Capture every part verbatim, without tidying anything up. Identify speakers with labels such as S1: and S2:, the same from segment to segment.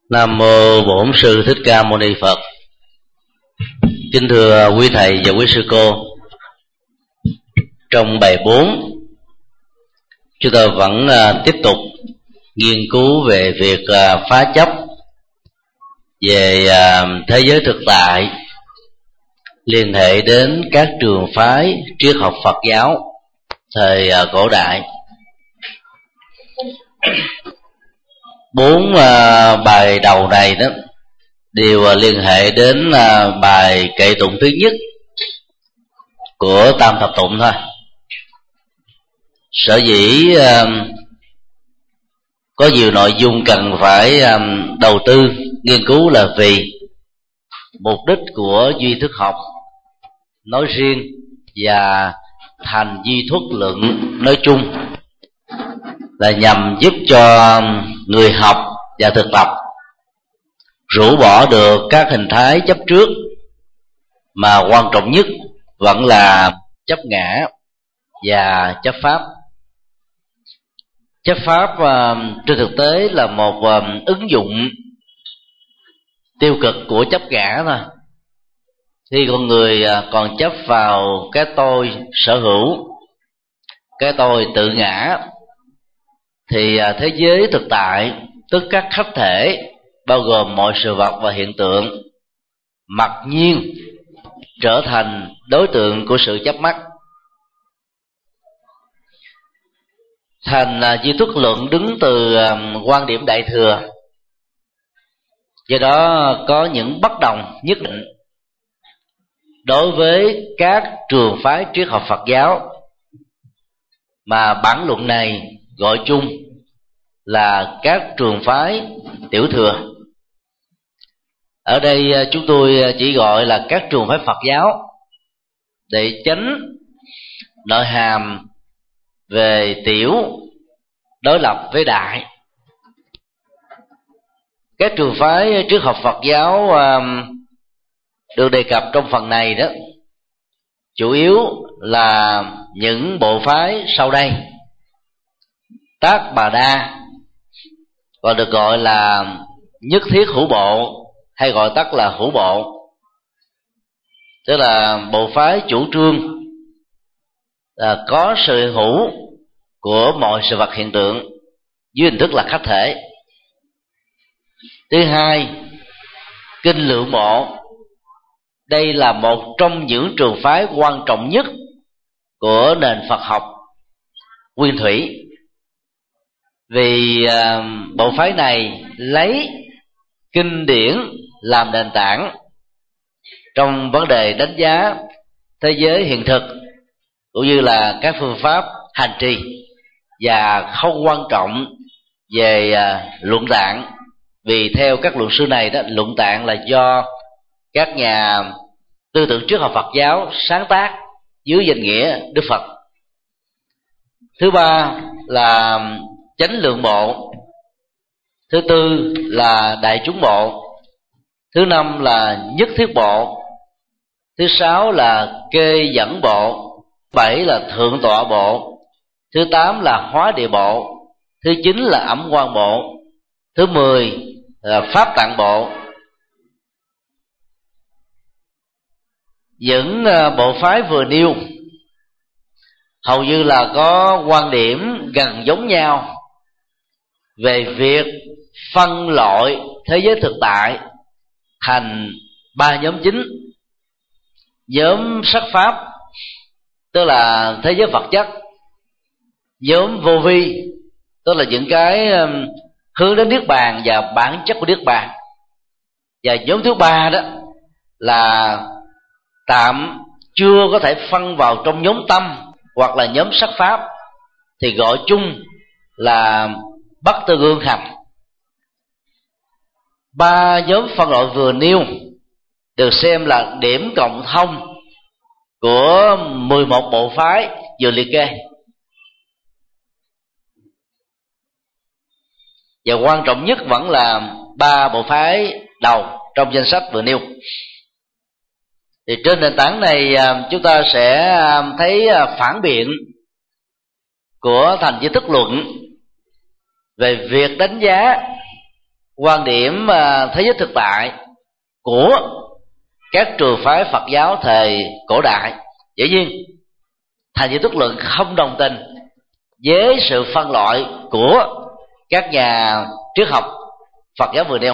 S1: Nam mô Bổn Sư Thích Ca Mâu Ni Phật. Kính thưa quý thầy và quý sư cô, trong bài bốn chúng ta vẫn uh, tiếp tục nghiên cứu về việc uh, phá chấp về uh, thế giới thực tại, liên hệ đến các trường phái triết học Phật giáo thời uh, cổ đại. Bốn uh, bài đầu này đó đều uh, liên hệ đến uh, bài kệ tụng thứ nhất của Tam Thập Tụng thôi. Sở dĩ uh, có nhiều nội dung cần phải um, đầu tư nghiên cứu là vì mục đích của duy thức học nói riêng và thành duy thuất luận nói chung là nhằm giúp cho người học và thực tập rũ bỏ được các hình thái chấp trước, mà quan trọng nhất vẫn là chấp ngã và chấp pháp. Chấp pháp uh, trên thực tế là một uh, ứng dụng tiêu cực của chấp ngã thôi. Khi con người uh, còn chấp vào cái tôi sở hữu, cái tôi tự ngã, thì uh, thế giới thực tại, tức các khách thể bao gồm mọi sự vật và hiện tượng, mặc nhiên trở thành đối tượng của sự chấp mắc. Thành uh, duy thức luận đứng từ uh, quan điểm Đại Thừa, do đó có những bất đồng nhất định đối với các trường phái triết học Phật giáo, mà bản luận này gọi chung là các trường phái tiểu thừa. Ở đây chúng tôi chỉ gọi là các trường phái Phật giáo để tránh nội hàm về tiểu đối lập với đại. Các trường phái triết học Phật giáo được đề cập trong phần này đó chủ yếu là những bộ phái sau đây: Tác Bà Đa, còn được gọi là Nhất Thiết Hữu Bộ, hay gọi tắt là Hữu Bộ, tức là bộ phái chủ trương là có sự hữu của mọi sự vật hiện tượng dưới hình thức là khách thể. Thứ hai, Kinh Lượng Bộ. Đây là một trong những trường phái quan trọng nhất của nền Phật học nguyên thủy, vì uh, bộ phái này lấy kinh điển làm nền tảng trong vấn đề đánh giá thế giới hiện thực, cũng như là các phương pháp hành trì, và không quan trọng về uh, luận tạng, vì theo các luận sư này đó, luận tạng là do các nhà tư tưởng triết học Phật giáo sáng tác dưới danh nghĩa Đức Phật. Thứ ba là Chánh Lượng Bộ. Thứ tư là Đại Chúng Bộ. Thứ năm là Nhất Thiết Bộ. Thứ sáu là Kê Dẫn Bộ. Bảy là Thượng Tọa Bộ. Thứ tám là Hóa Địa Bộ. Thứ chín là Ẩm Quang Bộ. Thứ mười là Pháp Tạng Bộ. Những bộ phái vừa nêu hầu như là có quan điểm gần giống nhau về việc phân loại thế giới thực tại thành ba nhóm chính: nhóm sắc pháp, tức là thế giới vật chất; nhóm vô vi, tức là những cái hướng đến niết bàn và bản chất của niết bàn; và nhóm thứ ba đó là tạm chưa có thể phân vào trong nhóm tâm hoặc là nhóm sắc pháp, thì gọi chung là Bắc Tư Gương Hành. Ba nhóm phân loại vừa nêu được xem là điểm cộng thông của mười một bộ phái vừa liệt kê, và quan trọng nhất vẫn là ba bộ phái đầu trong danh sách vừa nêu. Thì trên nền tảng này chúng ta sẽ thấy phản biện của thành duy thức luận về việc đánh giá quan điểm thế giới thực tại của các trường phái Phật giáo thời cổ đại. Dĩ nhiên, Thành Duy Tuất Luận không đồng tình với sự phân loại của các nhà triết học Phật giáo vừa nêu.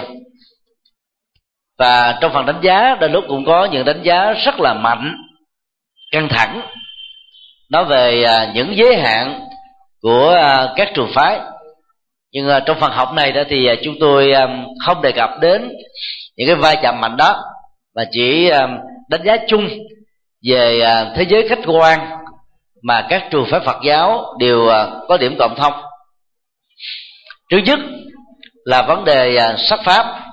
S1: Và trong phần đánh giá, đôi lúc cũng có những đánh giá rất là mạnh, căng thẳng, nói về những giới hạn của các trường phái. Nhưng trong phần học này đó thì chúng tôi không đề cập đến những cái vai chạm mạnh đó, mà chỉ đánh giá chung về thế giới khách quan mà các trường phái Phật giáo đều có điểm cộng thông. Trước nhất là vấn đề sắc pháp.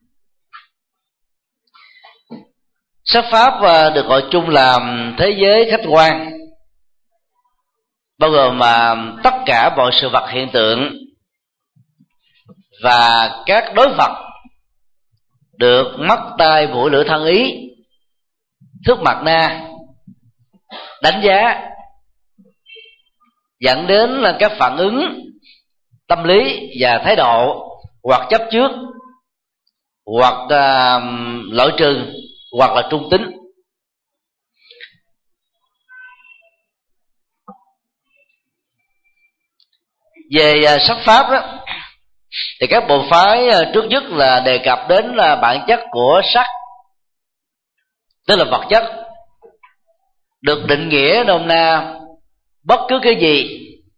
S1: Sắc pháp được gọi chung là thế giới khách quan, bao gồm mà tất cả mọi sự vật hiện tượng và các đối vật được mắt tai mũi lưỡi thân ý, thước mặt na đánh giá, dẫn đến là các phản ứng tâm lý và thái độ, hoặc chấp trước, hoặc uh, loại trừ, hoặc là trung tính. Về uh, sắc pháp đó, thì các bộ phái uh, trước nhất là đề cập đến là bản chất của sắc, tức là vật chất, được định nghĩa nôm na bất cứ cái gì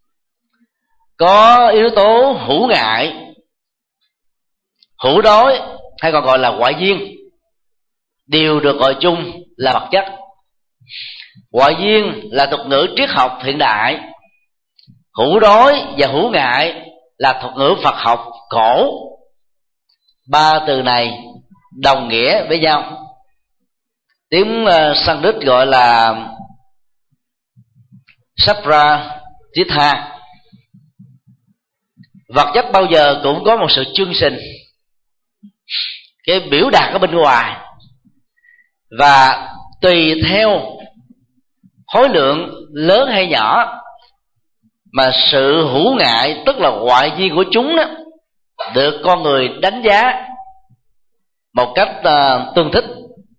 S1: có yếu tố hữu ngại, hữu đối, hay còn gọi là ngoại duyên, đều được gọi chung là vật chất. Ngoại duyên là thuật ngữ triết học hiện đại, hữu đối và hữu ngại là thuật ngữ Phật học cổ. Ba từ này đồng nghĩa với nhau. Tiếng uh, Sanskrit gọi là Saprajitha. Vật chất bao giờ cũng có một sự chương sinh, cái biểu đạt ở bên ngoài, và tùy theo khối lượng lớn hay nhỏ mà sự hữu ngại, tức là ngoại duyên của chúng đó, được con người đánh giá một cách uh, tương thích.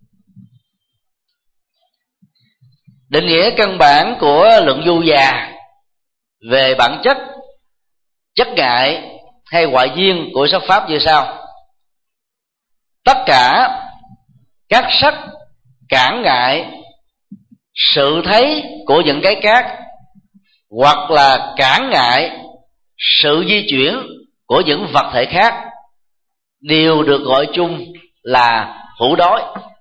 S1: Định nghĩa căn bản của luận Du Già về bản chất, chất ngại hay ngoại duyên của sắc pháp như sau: tất cả các sắc cản ngại sự thấy của những cái khác, hoặc là cản ngại sự di chuyển của những vật thể khác, đều được gọi chung là hữu đối.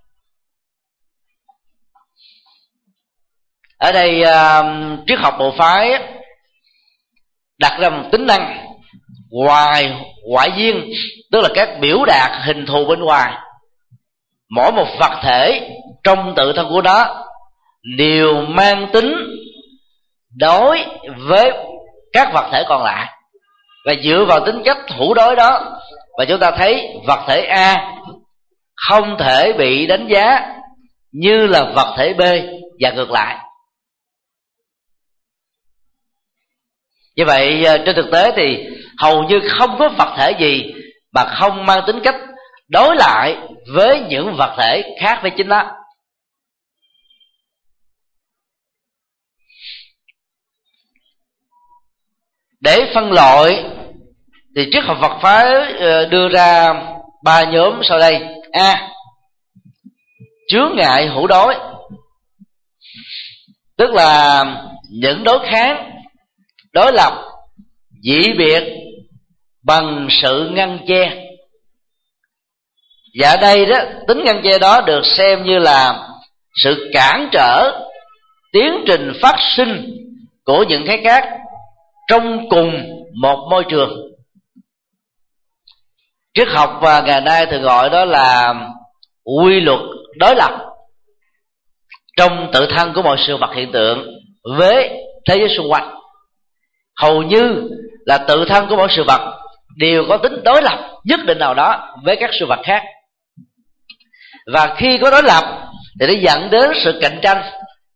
S1: Ở đây uh, triết học bộ phái đặt ra một tính năng ngoài ngoại duyên, tức là các biểu đạt hình thù bên ngoài. Mỗi một vật thể trong tự thân của nó đều mang tính đối với các vật thể còn lại, và dựa vào tính cách hữu đối đó, và chúng ta thấy vật thể A không thể bị đánh giá như là vật thể B, và ngược lại. Như vậy trên thực tế thì hầu như không có vật thể gì mà không mang tính cách đối lại với những vật thể khác với chính nó. Để phân loại thì triết học Phật phái đưa ra ba nhóm sau đây. A. Chướng ngại hữu đối, tức là những đối kháng, đối lập, dị biệt bằng sự ngăn che. Và ở đây đó, tính ngăn che đó được xem như là sự cản trở tiến trình phát sinh của những cái khác trong cùng một môi trường. Triết học và ngày nay thường gọi đó là quy luật đối lập trong tự thân của mọi sự vật hiện tượng với thế giới xung quanh. Hầu như là tự thân của mỗi sự vật đều có tính đối lập nhất định nào đó với các sự vật khác, và khi có đối lập thì nó dẫn đến sự cạnh tranh,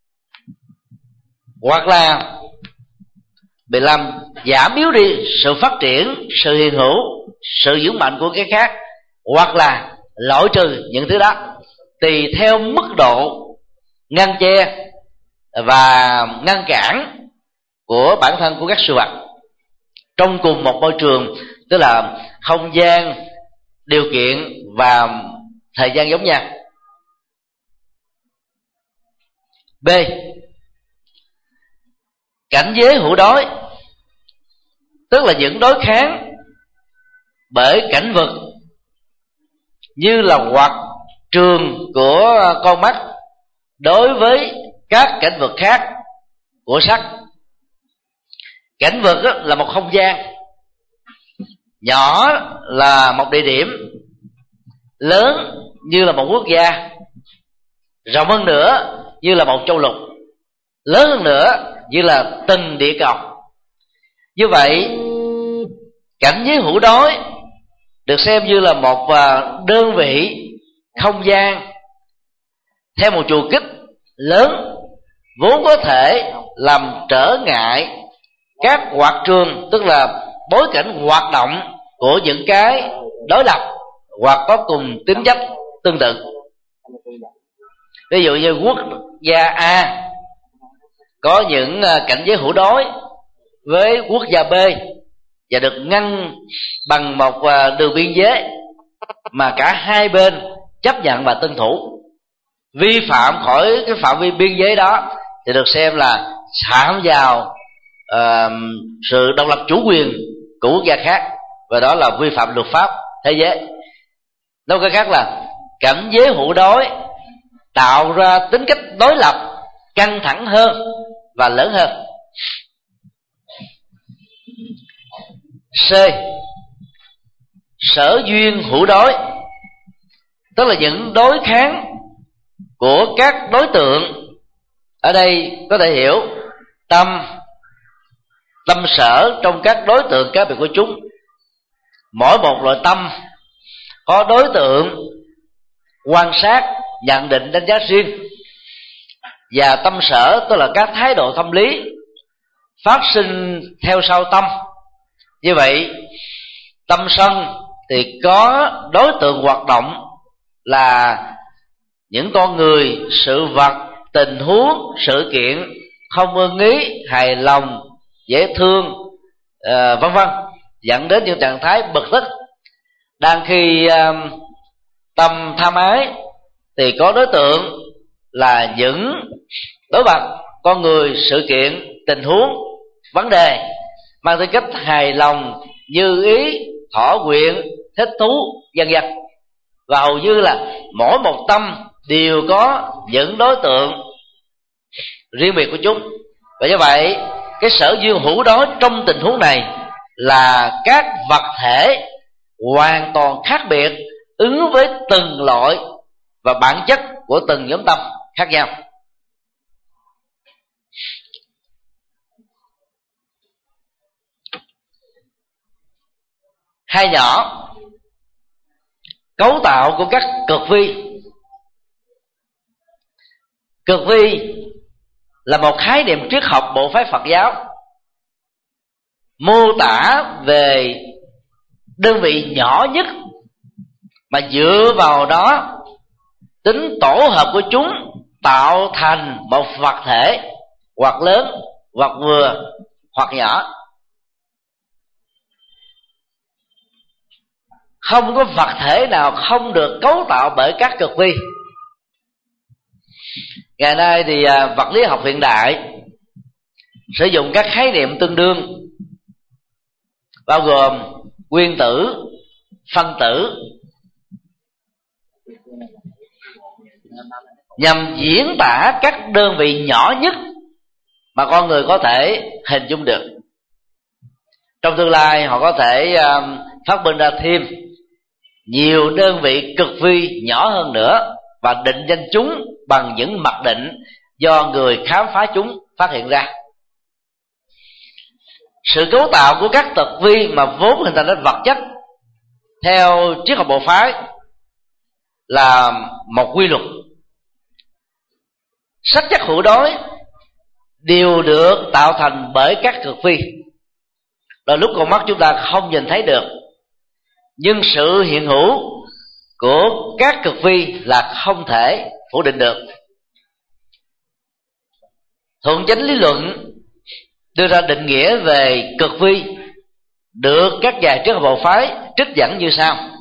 S1: hoặc là bị làm giảm yếu đi sự phát triển, sự hiện hữu sự vững mạnh của cái khác, hoặc là loại trừ những thứ đó, tùy theo mức độ ngăn che và ngăn cản của bản thân của các sự vật trong cùng một môi trường, tức là không gian, điều kiện và thời gian giống nhau. B. Cảnh giới hữu đối, tức là những đối kháng bởi cảnh vật, như là hoạt trường của con mắt đối với các cảnh vật khác của sắc. Cảnh vật là một không gian, nhỏ là một địa điểm, lớn như là một quốc gia, rộng hơn nữa như là một châu lục, lớn hơn nữa như là từng địa cầu. Như vậy, cảnh giới hữu đối được xem như là một đơn vị không gian theo một chiều kích lớn, vốn có thể làm trở ngại các hoạt trường, tức là bối cảnh hoạt động của những cái đối lập hoặc có cùng tính chất tương tự. Ví dụ như quốc gia A có những cảnh giới hữu đối với quốc gia B và được ngăn bằng một đường biên giới mà cả hai bên chấp nhận và tuân thủ. Vi phạm khỏi cái phạm vi biên giới đó thì được xem là phạm vào uh, sự độc lập chủ quyền của quốc gia khác, và đó là vi phạm luật pháp thế giới. Nói cách khác là cảnh giới hữu đối tạo ra tính cách đối lập căng thẳng hơn và lớn hơn. C. Sở duyên hữu đối, tức là những đối kháng của các đối tượng. Ở đây có thể hiểu tâm, tâm sở trong các đối tượng cá biệt của chúng. Mỗi một loại tâm có đối tượng quan sát, nhận định, đánh giá riêng, và tâm sở tức là các thái độ tâm lý phát sinh theo sau tâm. Như vậy, tâm sân thì có đối tượng hoạt động là những con người, sự vật, tình huống, sự kiện không ưng ý, hài lòng, dễ thương, uh, vân vân, dẫn đến những trạng thái bực tức. Đang khi uh, tâm tham ái thì có đối tượng là những đối vật, con người, sự kiện, tình huống, vấn đề mang tính cách hài lòng, như ý, thỏa nguyện, thích thú, vân vân. Và hầu như là mỗi một tâm đều có những đối tượng riêng biệt của chúng. Và như vậy, cái sở duyên hữu đối trong tình huống này là các vật thể hoàn toàn khác biệt, ứng với từng loại và bản chất của từng nhóm tâm khác nhau. Hai nhỏ, cấu tạo của các cực vi. Cực vi là một khái niệm triết học bộ phái Phật giáo mô tả về đơn vị nhỏ nhất mà dựa vào đó tính tổ hợp của chúng tạo thành một vật thể, hoặc lớn, hoặc vừa, hoặc nhỏ. Không có vật thể nào không được cấu tạo bởi các cực vi. Ngày nay thì vật lý học hiện đại sử dụng các khái niệm tương đương, bao gồm nguyên tử, phân tử, nhằm diễn tả các đơn vị nhỏ nhất mà con người có thể hình dung được. Trong tương lai họ có thể phát minh ra thêm nhiều đơn vị cực vi nhỏ hơn nữa và định danh chúng bằng những mặc định do người khám phá chúng phát hiện ra. Sự cấu tạo của các cực vi mà vốn hình thành nên vật chất theo triết học bộ phái là một quy luật. Sắc chất hữu đối đều được tạo thành bởi các cực vi. Đôi lúc con mắt chúng ta không nhìn thấy được, nhưng sự hiện hữu của các cực vi là không thể phủ định được. Thuận chánh lý luận đưa ra định nghĩa về cực vi được các nhà triết học bộ phái trích dẫn như sau: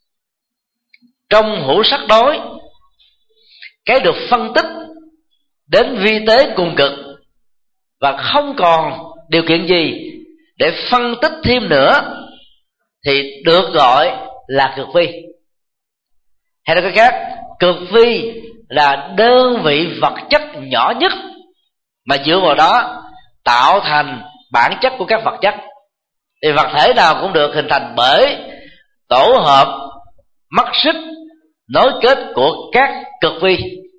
S1: trong hữu sắc đối, cái được phân tích đến vi tế cùng cực và không còn điều kiện gì để phân tích thêm nữa thì được gọi là cực vi. Hay nói cách khác, cực vi là đơn vị vật chất nhỏ nhất mà dựa vào đó tạo thành bản chất của các vật chất. Thì vật thể nào cũng được hình thành bởi tổ hợp mắt xích nối kết của các cực vi.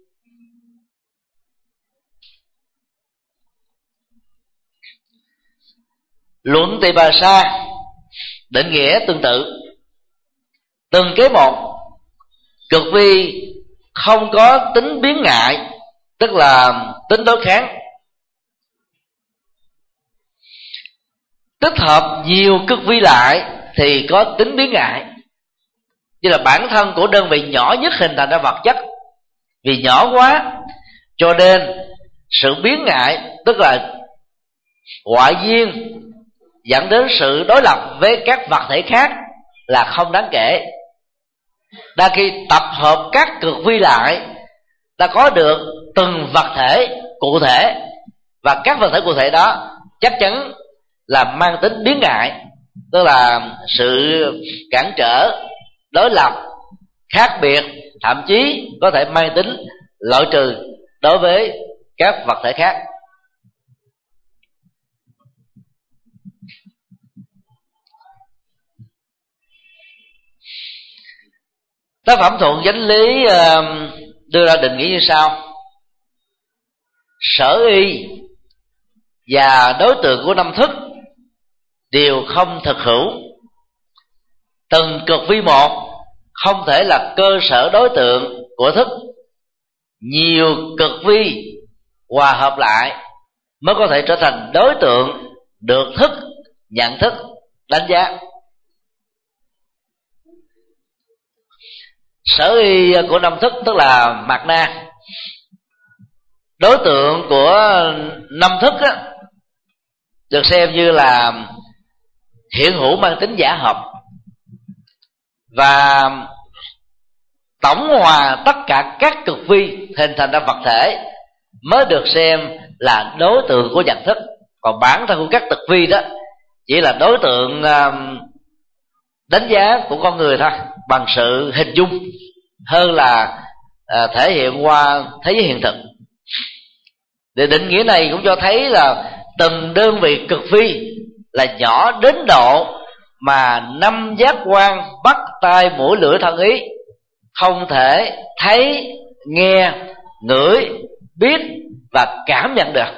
S1: Luận Tỳ Bà Sa định nghĩa tương tự. Từng cái một, cực vi không có tính biến ngại, tức là tính đối kháng. Tích hợp nhiều cực vi lại thì có tính biến ngại, như là bản thân của đơn vị nhỏ nhất hình thành ra vật chất. Vì nhỏ quá cho nên sự biến ngại, tức là ngoại duyên, dẫn đến sự đối lập với các vật thể khác là không đáng kể. Đa khi tập hợp các cực vi lại, ta có được từng vật thể cụ thể, và các vật thể cụ thể đó chắc chắn là mang tính biến ngại, tức là sự cản trở, đối lập, khác biệt, thậm chí có thể mang tính loại trừ đối với các vật thể khác. Tác phẩm Thuận Chánh Lý đưa ra định nghĩa như sau: sở y và đối tượng của năm thức đều không thực hữu. Từng cực vi một không thể là cơ sở đối tượng của thức. Nhiều cực vi hòa hợp lại mới có thể trở thành đối tượng được thức nhận thức đánh giá. Sở y của năm thức tức là mạt na. Đối tượng của năm thức á, được xem như là hiện hữu mang tính giả hợp, và tổng hòa tất cả các cực vi hình thành ra vật thể mới được xem là đối tượng của nhận thức. Còn bản thân của các cực vi đó chỉ là đối tượng đánh giá của con người thôi, bằng sự hình dung hơn là thể hiện qua thế giới hiện thực. Để định nghĩa này cũng cho thấy là từng đơn vị cực vi là nhỏ đến độ mà năm giác quan mắt tai mũi lưỡi thân ý không thể thấy, nghe, ngửi, biết và cảm nhận được.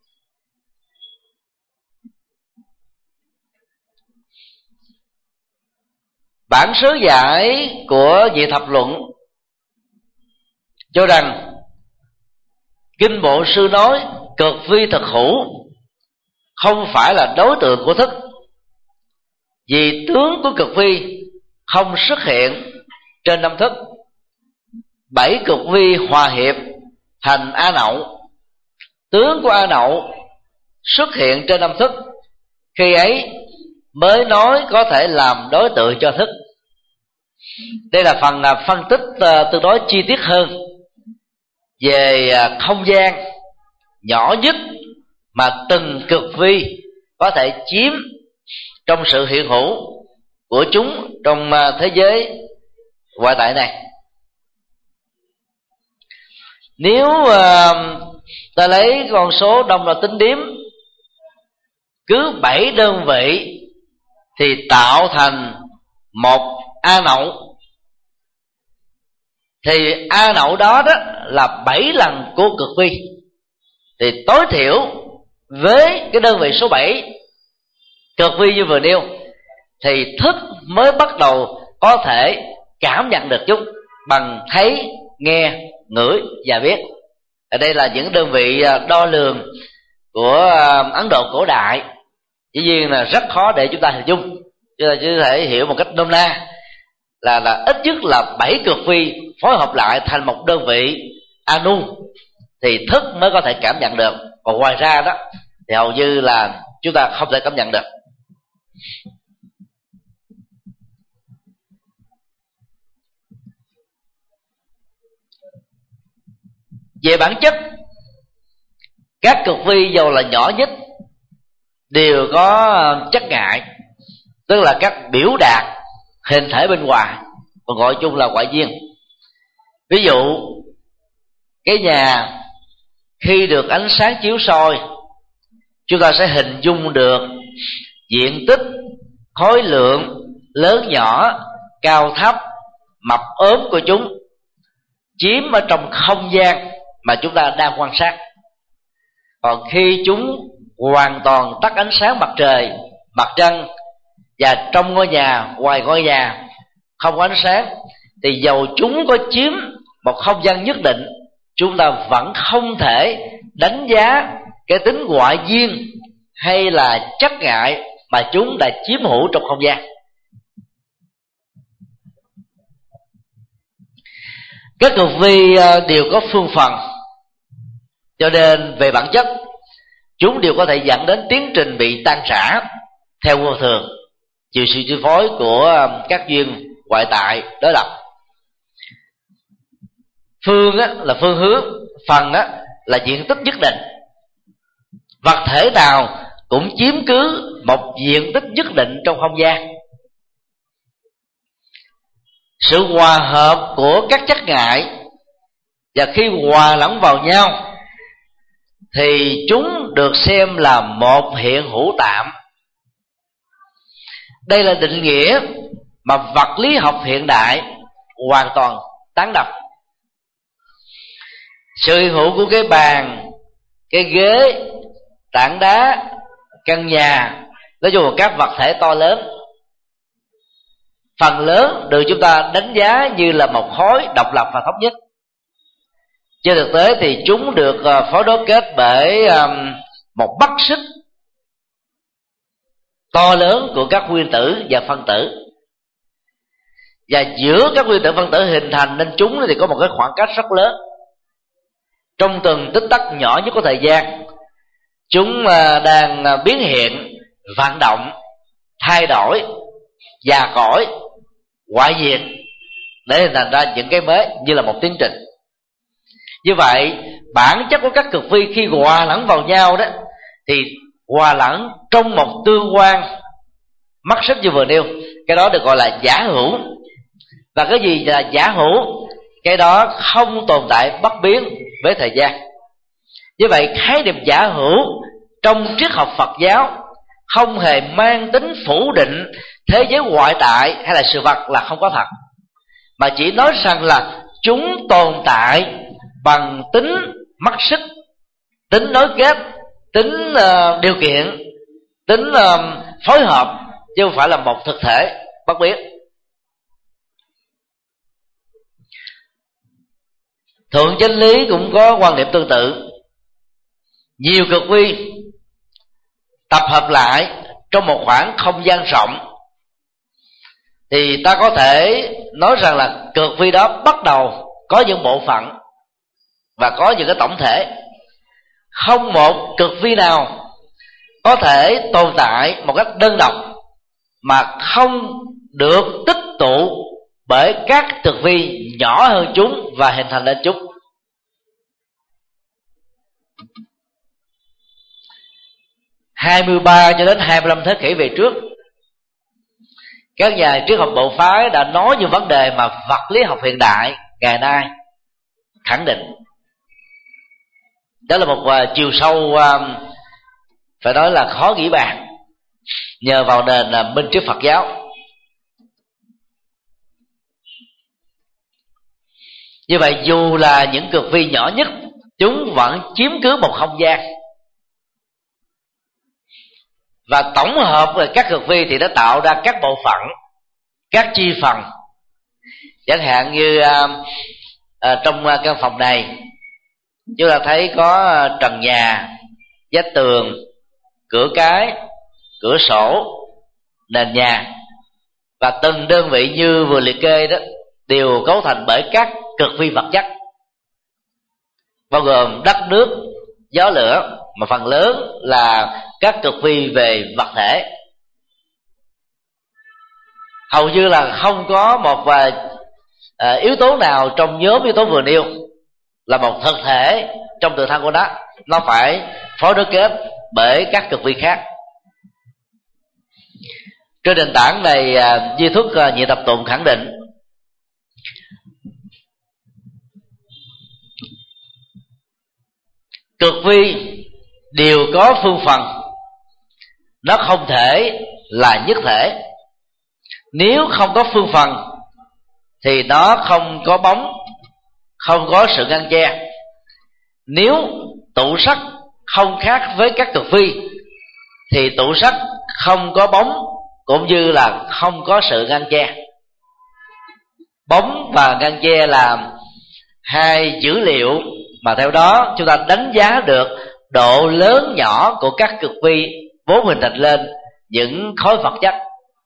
S1: Bản sớ giải của Vị Thập Luận cho rằng Kinh Bộ Sư nói cực vi thực hữu không phải là đối tượng của thức, vì tướng của cực vi không xuất hiện trên năm thức. Bảy cực vi hòa hiệp thành A Nậu, tướng của A Nậu xuất hiện trên năm thức, khi ấy mới nói có thể làm đối tượng cho thức. Đây là phần phân tích tương đối chi tiết hơn về không gian nhỏ nhất mà từng cực vi có thể chiếm trong sự hiện hữu của chúng trong thế giới ngoại tại này. Nếu ta lấy con số đông là tính điếm, cứ bảy đơn vị thì tạo thành một A Nậu, thì A Nậu đó đó là bảy lần của cực vi. Thì tối thiểu với cái đơn vị số bảy cực vi như vừa nêu thì thức mới bắt đầu có thể cảm nhận được chúng bằng thấy, nghe, ngửi và biết. Ở đây là những đơn vị đo lường của Ấn Độ cổ đại, dĩ nhiên là rất khó để chúng ta hình dung. chúng ta chỉ có thể hiểu một cách nôm na là là ít nhất là bảy cực vi phối hợp lại thành một đơn vị anu thì thức mới có thể cảm nhận được. Còn ngoài ra đó thì hầu như là chúng ta không thể cảm nhận được. Về bản chất, các cực vi dầu là nhỏ nhất đều có chất ngại, tức là các biểu đạt hình thể bên ngoài, còn gọi chung là ngoại duyên. Ví dụ cái nhà khi được ánh sáng chiếu soi, chúng ta sẽ hình dung được diện tích, khối lượng, lớn nhỏ, cao thấp, mập ốm của chúng chiếm ở trong không gian mà chúng ta đang quan sát. Còn khi chúng hoàn toàn tắt ánh sáng mặt trời, mặt trăng, và trong ngôi nhà, ngoài ngôi nhà không có ánh sáng, thì dầu chúng có chiếm một không gian nhất định, chúng ta vẫn không thể đánh giá cái tính ngoại duyên hay là chất ngại mà chúng đã chiếm hữu trong không gian. Các cực vi đều có phương phần, cho nên về bản chất chúng đều có thể dẫn đến tiến trình bị tan rã theo vô thường, chịu sự chi phối của các duyên ngoại tại đối lập. Phương á, là phương hướng, phần á, là diện tích nhất định. Vật thể nào cũng chiếm cứ một diện tích nhất định trong không gian. Sự hòa hợp của các chất ngại, và khi hòa lẫn vào nhau thì chúng được xem là một hiện hữu tạm. Đây là định nghĩa mà vật lý học hiện đại hoàn toàn tán đồng. Sự hiện hữu của cái bàn, cái ghế, tảng đá, căn nhà, nói chung là các vật thể to lớn, phần lớn được chúng ta đánh giá như là một khối độc lập và thống nhất. Trên thực tế thì chúng được phối đố kết bởi một mắt xích to lớn của các nguyên tử và phân tử, và giữa các nguyên tử phân tử hình thành nên chúng thì có một cái khoảng cách rất lớn. Trong từng tích tắc nhỏ nhất của thời gian, chúng đang biến hiện, vận động, thay đổi, già cỗi, hoại diệt để hình thành ra những cái mới như là một tiến trình. Như vậy, bản chất của các cực vi khi hòa lẫn vào nhau đó thì hòa lẫn trong một tương quan mắt xích như vừa nêu. Cái đó được gọi là giả hữu. Và cái gì là giả hữu? Cái đó không tồn tại bất biến với thời gian. Như vậy, khái niệm giả hữu trong triết học Phật giáo không hề mang tính phủ định thế giới ngoại tại hay là sự vật là không có thật, mà chỉ nói rằng là chúng tồn tại bằng tính mắt xích, tính nối kết, tính uh, điều kiện, tính uh, phối hợp, chứ không phải là một thực thể bất biến. Thượng Chánh Lý cũng có quan điểm tương tự. Nhiều cực vi tập hợp lại trong một khoảng không gian rộng thì ta có thể nói rằng là cực vi đó bắt đầu có những bộ phận và có những cái tổng thể. Không một cực vi nào có thể tồn tại một cách đơn độc mà không được tích tụ bởi các cực vi nhỏ hơn chúng và hình thành lên chúng. hai mươi ba cho đến hai mươi lăm thế kỷ về trước, các nhà triết học bộ phái đã nói những vấn đề mà vật lý học hiện đại ngày nay khẳng định. Đó là một uh, chiều sâu uh, phải nói là khó nghĩ bàn, nhờ vào nền uh, minh triết Phật giáo. Như vậy, dù là những cực vi nhỏ nhất, chúng vẫn chiếm cứ một không gian, và tổng hợp về các cực vi thì nó tạo ra các bộ phận, các chi phần. Chẳng hạn như uh, uh, trong uh, căn phòng này chúng ta thấy có uh, trần nhà, vách tường, cửa cái, cửa sổ, nền nhà. và từng đơn vị như vừa liệt kê đó đều cấu thành bởi các cực vi vật chất, bao gồm đất, nước, gió, lửa, mà phần lớn là các cực vi về vật thể. Hầu như là không có một vài à, yếu tố nào trong nhóm yếu tố vừa nêu là một thực thể trong tự thân của nó, nó phải phối đối kết bởi các cực vi khác. Trên nền tảng này, à, di thức à, Nhị Thập Tụng khẳng định cực vi đều có phương phần, nó không thể là nhất thể. Nếu không có phương phần thì nó không có bóng, không có sự ngăn che. Nếu tụ sắc không khác với các cực vi thì tụ sắc không có bóng cũng như là không có sự ngăn che. Bóng và ngăn che là hai dữ liệu mà theo đó chúng ta đánh giá được độ lớn nhỏ của các cực vi vốn hình thành lên những khối vật chất.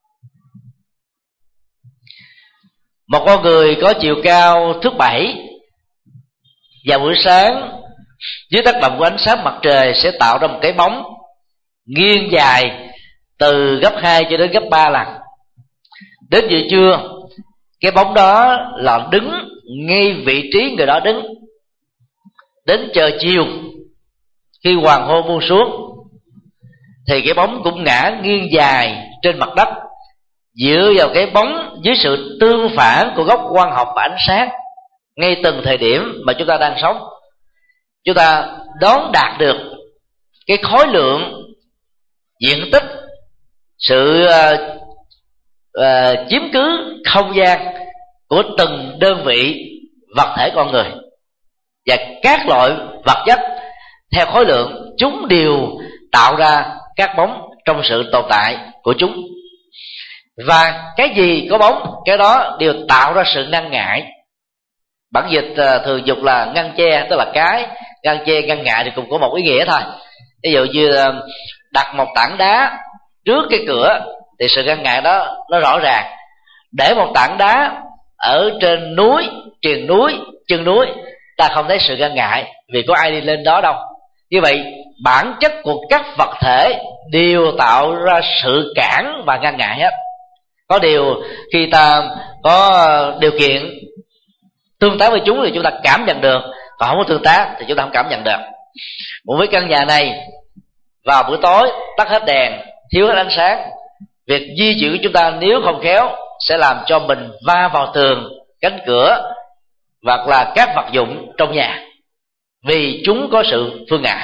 S1: Một con người có chiều cao thước bảy, vào buổi sáng dưới tác động của ánh sáng mặt trời sẽ tạo ra một cái bóng nghiêng dài từ gấp hai cho đến gấp ba lần. Đến giờ trưa, cái bóng đó là đứng ngay vị trí người đó đứng. Đến giờ chiều, khi hoàng hôn buông xuống thì cái bóng cũng ngã nghiêng dài trên mặt đất, dựa vào cái bóng dưới sự tương phản của góc quang học và ánh sáng ngay từng thời điểm mà chúng ta đang sống. Chúng ta đón đạt được cái khối lượng, diện tích, sự uh, uh, chiếm cứ không gian của từng đơn vị vật thể con người, và các loại vật chất theo khối lượng chúng đều tạo ra các bóng trong sự tồn tại của chúng. Và cái gì có bóng, cái đó đều tạo ra sự ngăn ngại. Bản dịch uh, thường dùng là ngăn che, tức là cái ngăn che, ngăn ngại thì cũng có một ý nghĩa thôi. Ví dụ như uh, đặt một tảng đá trước cái cửa thì sự ngăn ngại đó nó rõ ràng. Để một tảng đá ở trên núi, triền núi, chân núi, ta không thấy sự ngăn ngại vì có ai đi lên đó đâu. Như vậy bản chất của các vật thể đều tạo ra sự cản và ngăn ngại hết. Có điều khi ta có điều kiện tương tác với chúng thì chúng ta cảm nhận được, còn không có tương tác thì chúng ta không cảm nhận được. Một với căn nhà này, vào buổi tối tắt hết đèn, thiếu hết ánh sáng, việc di chuyển của chúng ta nếu không khéo sẽ làm cho mình va vào tường, cánh cửa hoặc là các vật dụng trong nhà, vì chúng có sự phương ngại.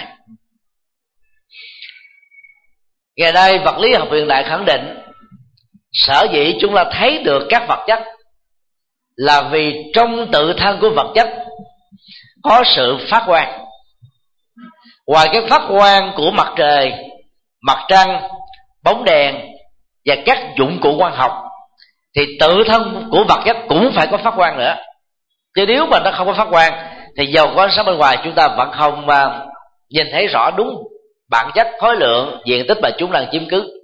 S1: Ngày nay vật lý học hiện đại khẳng định sở dĩ chúng ta thấy được các vật chất là vì trong tự thân của vật chất có sự phát quang. Ngoài cái phát quang của mặt trời, mặt trăng, bóng đèn và các dụng cụ quang học thì tự thân của vật chất cũng phải có phát quang nữa. Chứ nếu mà nó không có phát quang thì dầu có ánh sáng bên ngoài chúng ta vẫn không uh, nhìn thấy rõ đúng bản chất, khối lượng, diện tích mà chúng đang chiếm cứ.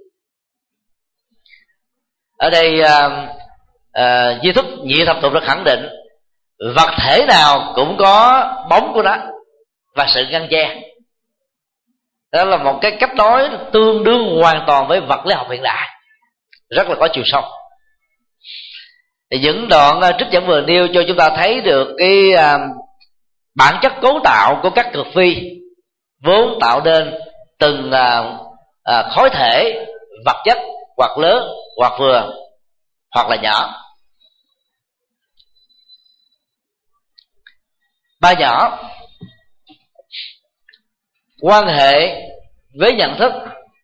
S1: Ở đây uh, uh, di thức Nhị Thập Tụng đã khẳng định vật thể nào cũng có bóng của nó và sự ngăn che. Đó là một cái cách nói tương đương hoàn toàn với vật lý học hiện đại, rất là có chiều sâu. Thì những đoạn trích dẫn vừa nêu cho chúng ta thấy được cái uh, bản chất cấu tạo của các cực vi vốn tạo nên từng uh, uh, khối thể vật chất, hoặc lớn, hoặc vừa, hoặc là nhỏ. Ba nhỏ: quan hệ với nhận thức.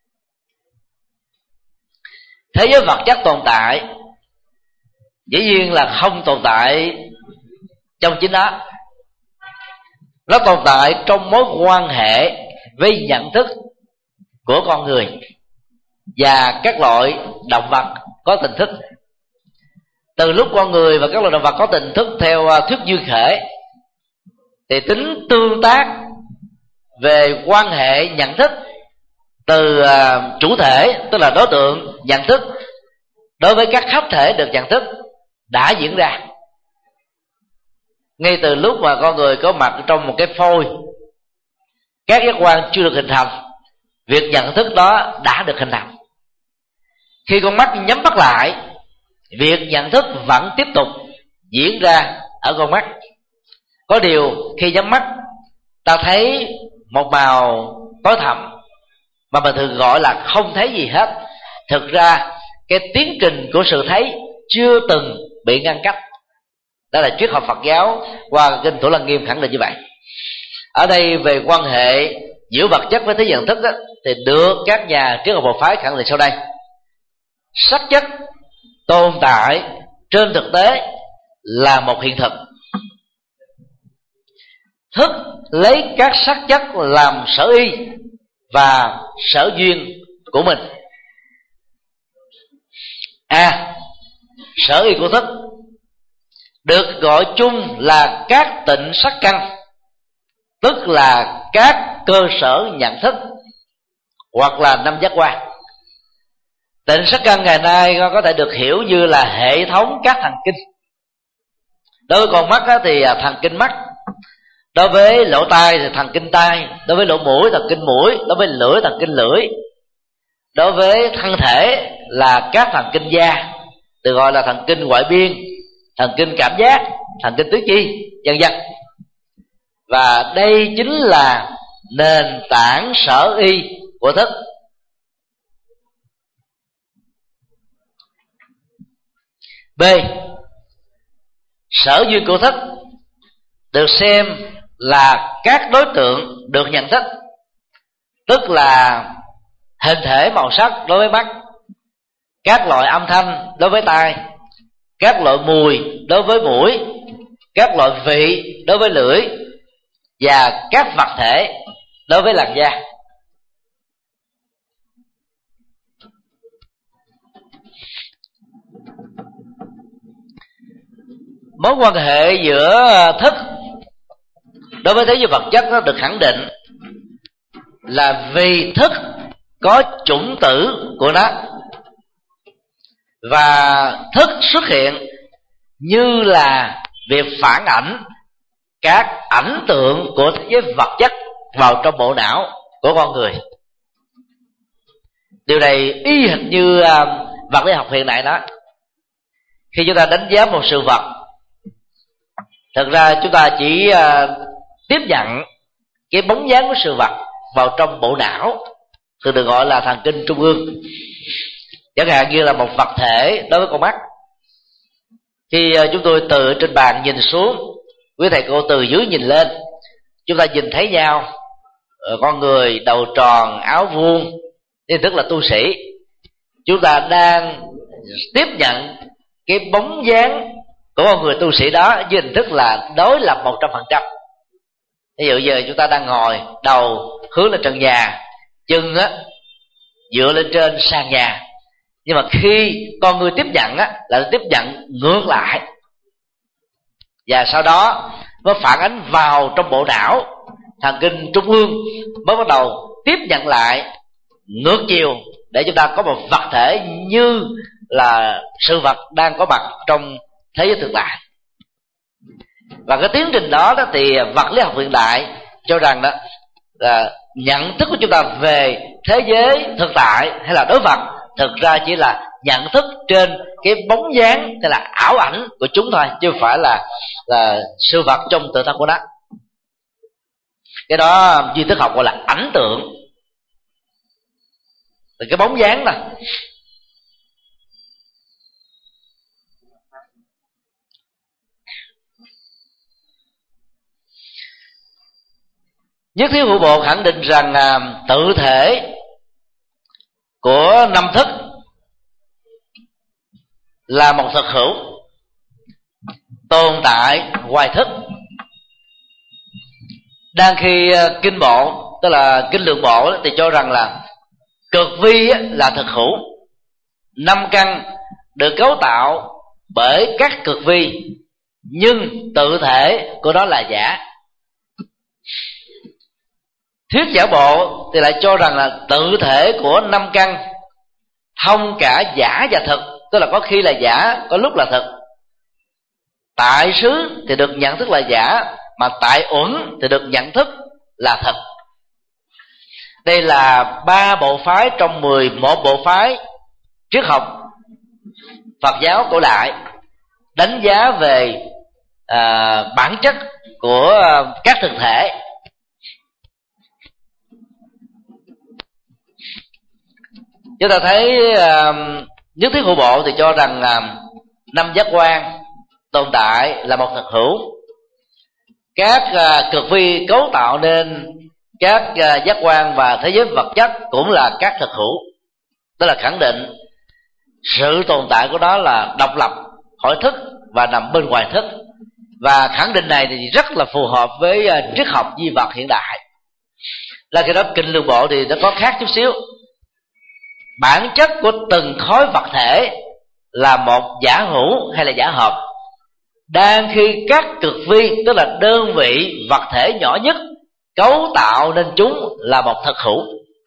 S1: Thế giới vật chất tồn tại dĩ nhiên là không tồn tại trong chính nó, nó tồn tại trong mối quan hệ với nhận thức của con người và các loại động vật có tình thức. Từ lúc con người và các loài động vật có tình thức theo thuyết duyên khởi thì tính tương tác về quan hệ nhận thức từ chủ thể, tức là đối tượng nhận thức, đối với các khách thể được nhận thức đã diễn ra ngay từ lúc mà con người có mặt trong một cái phôi. Các giác quan chưa được hình thành, việc nhận thức đó đã được hình thành. Khi con mắt nhắm mắt lại, việc nhận thức vẫn tiếp tục diễn ra ở con mắt. Có điều khi nhắm mắt, ta thấy một màu tối thẳm mà mình thường gọi là không thấy gì hết. Thực ra cái tiến trình của sự thấy chưa từng bị ngăn cách. Đó là triết học Phật giáo qua kinh Thủ Lăng Nghiêm khẳng định như vậy. Ở đây về quan hệ giữa vật chất với thế nhận thức đó, thì được các nhà triết học bộ phái khẳng định sau đây: sắc chất tồn tại trên thực tế là một hiện thực, thức lấy các sắc chất làm sở y và sở duyên của mình. A. À, sở y của thức được gọi chung là các tịnh sắc căn, tức là các cơ sở nhận thức hoặc là năm giác quan. Tịnh sắc căn ngày nay có thể được hiểu như là hệ thống các thần kinh. Đối với con mắt thì thần kinh mắt, đối với lỗ tai thì thần kinh tai, đối với lỗ mũi thần kinh mũi, đối với lưỡi thần kinh lưỡi, đối với thân thể là các thần kinh da, được gọi là thần kinh ngoại biên, thần kinh cảm giác, thần kinh tứ chi, vân vân. Và đây chính là nền tảng sở y của thức. B. Sở duyên của thức được xem là các đối tượng được nhận thức, tức là hình thể màu sắc đối với mắt, các loại âm thanh đối với tai, các loại mùi đối với mũi, các loại vị đối với lưỡi, và các vật thể đối với làn da. Mối quan hệ giữa thức đối với thế giới vật chất nó được khẳng định là vì thức có chủng tử của nó, và thức xuất hiện như là việc phản ảnh các ảnh tượng của thế giới vật chất vào trong bộ não của con người. Điều này y hệt như vật lý học hiện đại đó. Khi chúng ta đánh giá một sự vật, thật ra chúng ta chỉ tiếp nhận cái bóng dáng của sự vật vào trong bộ não, thường được gọi là thần kinh trung ương. Chẳng hạn như là một vật thể đối với con mắt, khi chúng tôi từ trên bàn nhìn xuống, quý thầy cô từ dưới nhìn lên, chúng ta nhìn thấy nhau, con người đầu tròn áo vuông, thì tức là tu sĩ. Chúng ta đang tiếp nhận cái bóng dáng của con người tu sĩ đó với hình thức là đối lập một trăm phần trăm. Ví dụ giờ chúng ta đang ngồi, đầu hướng lên trần nhà, chân á dựa lên trên sàn nhà, nhưng mà khi con người tiếp nhận á là tiếp nhận ngược lại, và sau đó nó phản ánh vào trong bộ não, thần kinh trung ương mới bắt đầu tiếp nhận lại ngược chiều, để chúng ta có một vật thể như là sự vật đang có mặt trong thế giới thực tại. Và cái tiến trình đó, đó thì vật lý học hiện đại cho rằng đó là nhận thức của chúng ta về thế giới thực tại hay là đối vật thực ra chỉ là nhận thức trên cái bóng dáng hay là ảo ảnh của chúng thôi, chứ không phải là là sự vật trong tự thân của nó. Cái đó duy thức học gọi là ảnh tượng, là cái bóng dáng đó. Nhất thiết hữu bộ khẳng định rằng à, tự thể của năm thức là một thực hữu tồn tại ngoài thức. Đang khi uh, kinh bộ, tức là kinh lượng bộ thì cho rằng là cực vi là thực hữu, năm căn được cấu tạo bởi các cực vi, nhưng tự thể của nó là giả. Thuyết giả bộ thì lại cho rằng là tự thể của năm căn thông cả giả và thực, tức là có khi là giả, có lúc là thật. Tại xứ thì được nhận thức là giả, mà tại uẩn thì được nhận thức là thật. Đây là ba bộ phái trong mười một bộ phái triết học Phật giáo cổ đại đánh giá về à, bản chất của các thực thể. Chúng ta thấy à, Nhất Thiết Hữu Bộ thì cho rằng à, năm giác quan tồn tại là một thực hữu. Các à, cực vi cấu tạo nên các à, giác quan và thế giới vật chất cũng là các thực hữu. Tức là khẳng định sự tồn tại của nó là độc lập khỏi thức và nằm bên ngoài thức. Và khẳng định này thì rất là phù hợp với uh, triết học duy vật hiện đại. Là cái đó Kinh Lương Bộ thì nó có khác chút xíu. Bản chất của từng khối vật thể là một giả hữu hay là giả hợp, đang khi các cực vi, tức là đơn vị vật thể nhỏ nhất, cấu tạo nên chúng là một thực hữu.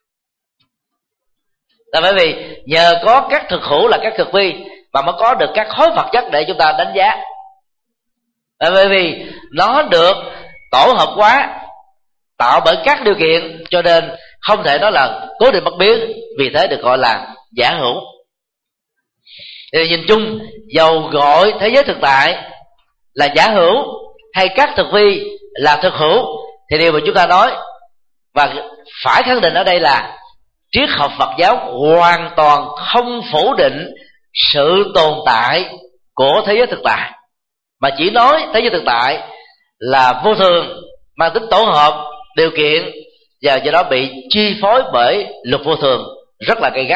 S1: Là bởi vì nhờ có các thực hữu là các cực vi mà mới có được các khối vật chất để chúng ta đánh giá. Là bởi vì nó được tổ hợp hóa, tạo bởi các điều kiện, cho nên không thể nói là cố định bất biến, vì thế được gọi là giả hữu. Thì nhìn chung, dầu gọi thế giới thực tại là giả hữu hay các thực vi là thực hữu, thì điều mà chúng ta nói và phải khẳng định ở đây là triết học Phật giáo hoàn toàn không phủ định sự tồn tại của thế giới thực tại, mà chỉ nói thế giới thực tại là vô thường, mang tính tổ hợp, điều kiện, và do đó bị chi phối bởi luật vô thường rất là gay gắt.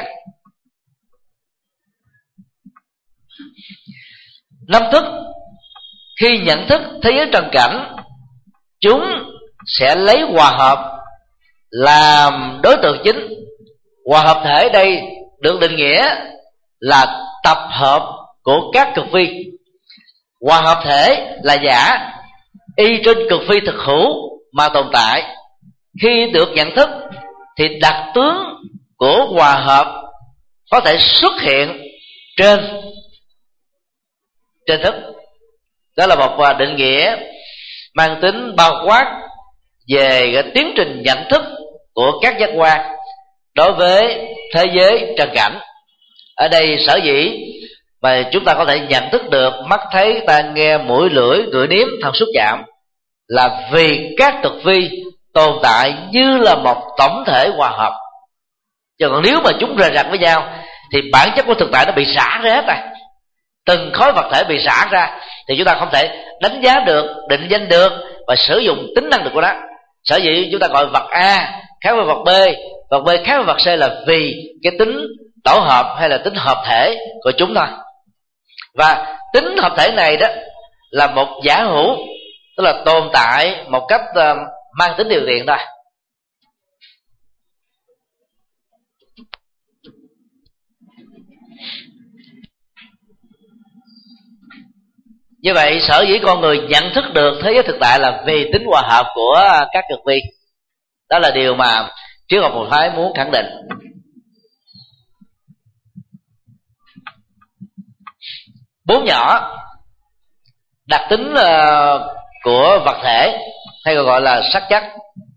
S1: Năm thức, khi nhận thức thế giới trần cảnh, chúng sẽ lấy hòa hợp làm đối tượng chính. Hòa hợp thể đây được định nghĩa là tập hợp của các cực vi. Hòa hợp thể là giả, y trên cực vi thực hữu mà tồn tại. Khi được nhận thức thì đặc tướng của hòa hợp có thể xuất hiện trên trên thức. Đó là một định nghĩa mang tính bao quát về cái tiến trình nhận thức của các giác quan đối với thế giới trần cảnh. Ở đây sở dĩ mà chúng ta có thể nhận thức được mắt thấy, tai nghe, mũi lưỡi, ngửi nếm, thân xúc chạm là vì các thực vi tồn tại như là một tổng thể hòa hợp. Chứ còn nếu mà chúng rời rạc với nhau thì bản chất của thực tại nó bị xả ra hết rồi. Từng khối vật thể bị xả ra thì chúng ta không thể đánh giá được, định danh được và sử dụng tính năng được của nó. Sở dĩ chúng ta gọi vật A khác với vật B, vật B khác với vật C là vì cái tính tổ hợp hay là tính hợp thể của chúng thôi. Và tính hợp thể này đó là một giả hữu, tức là tồn tại một cách uh, mang tính điều kiện thôi. Như vậy sở dĩ con người nhận thức được thế giới thực tại là vì tính hòa hợp của các cực vi. Đó là điều mà triết học một phái muốn khẳng định. Bốn nhỏ, đặc tính uh, của vật thể hay còn gọi là sắc chất.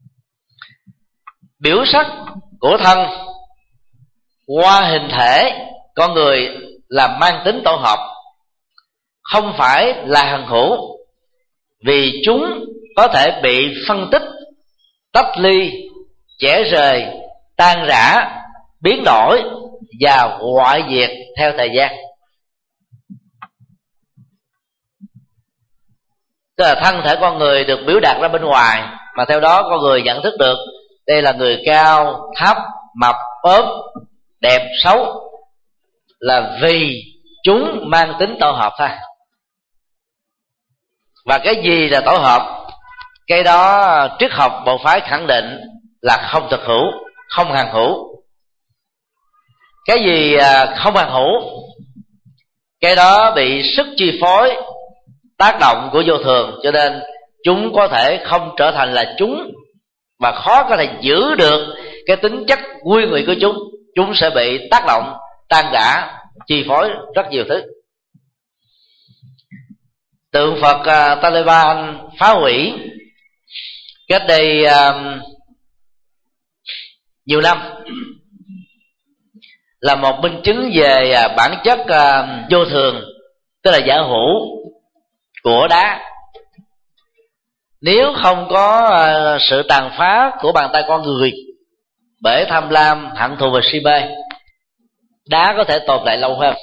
S1: Biểu sắc của thân qua hình thể con người là mang tính tổ hợp, không phải là hằng hữu, vì chúng có thể bị phân tích, tách ly, chẻ rời, tan rã, biến đổi và hoại diệt theo thời gian. Tức là thân thể con người được biểu đạt ra bên ngoài, mà theo đó con người nhận thức được đây là người cao, thấp, mập, ốm, đẹp, xấu, là vì chúng mang tính tổ hợp thôi. Và cái gì là tổ hợp? Cái đó triết học bộ phái khẳng định là không thực hữu, không hằng hữu. Cái gì không hằng hữu? Cái đó bị sức chi phối, tác động của vô thường, cho nên chúng có thể không trở thành là chúng, và khó có thể giữ được cái tính chất quy ngụy của chúng. Chúng sẽ bị tác động, tan rã, chi phối rất nhiều thứ. Tượng Phật uh, Taliban phá hủy cách đây uh, nhiều năm là một minh chứng về uh, bản chất uh, vô thường, tức là giả hữu của đá. Nếu không có uh, sự tàn phá của bàn tay con người bởi tham lam, hận thù và si mê, đá có thể tồn tại lâu hơn.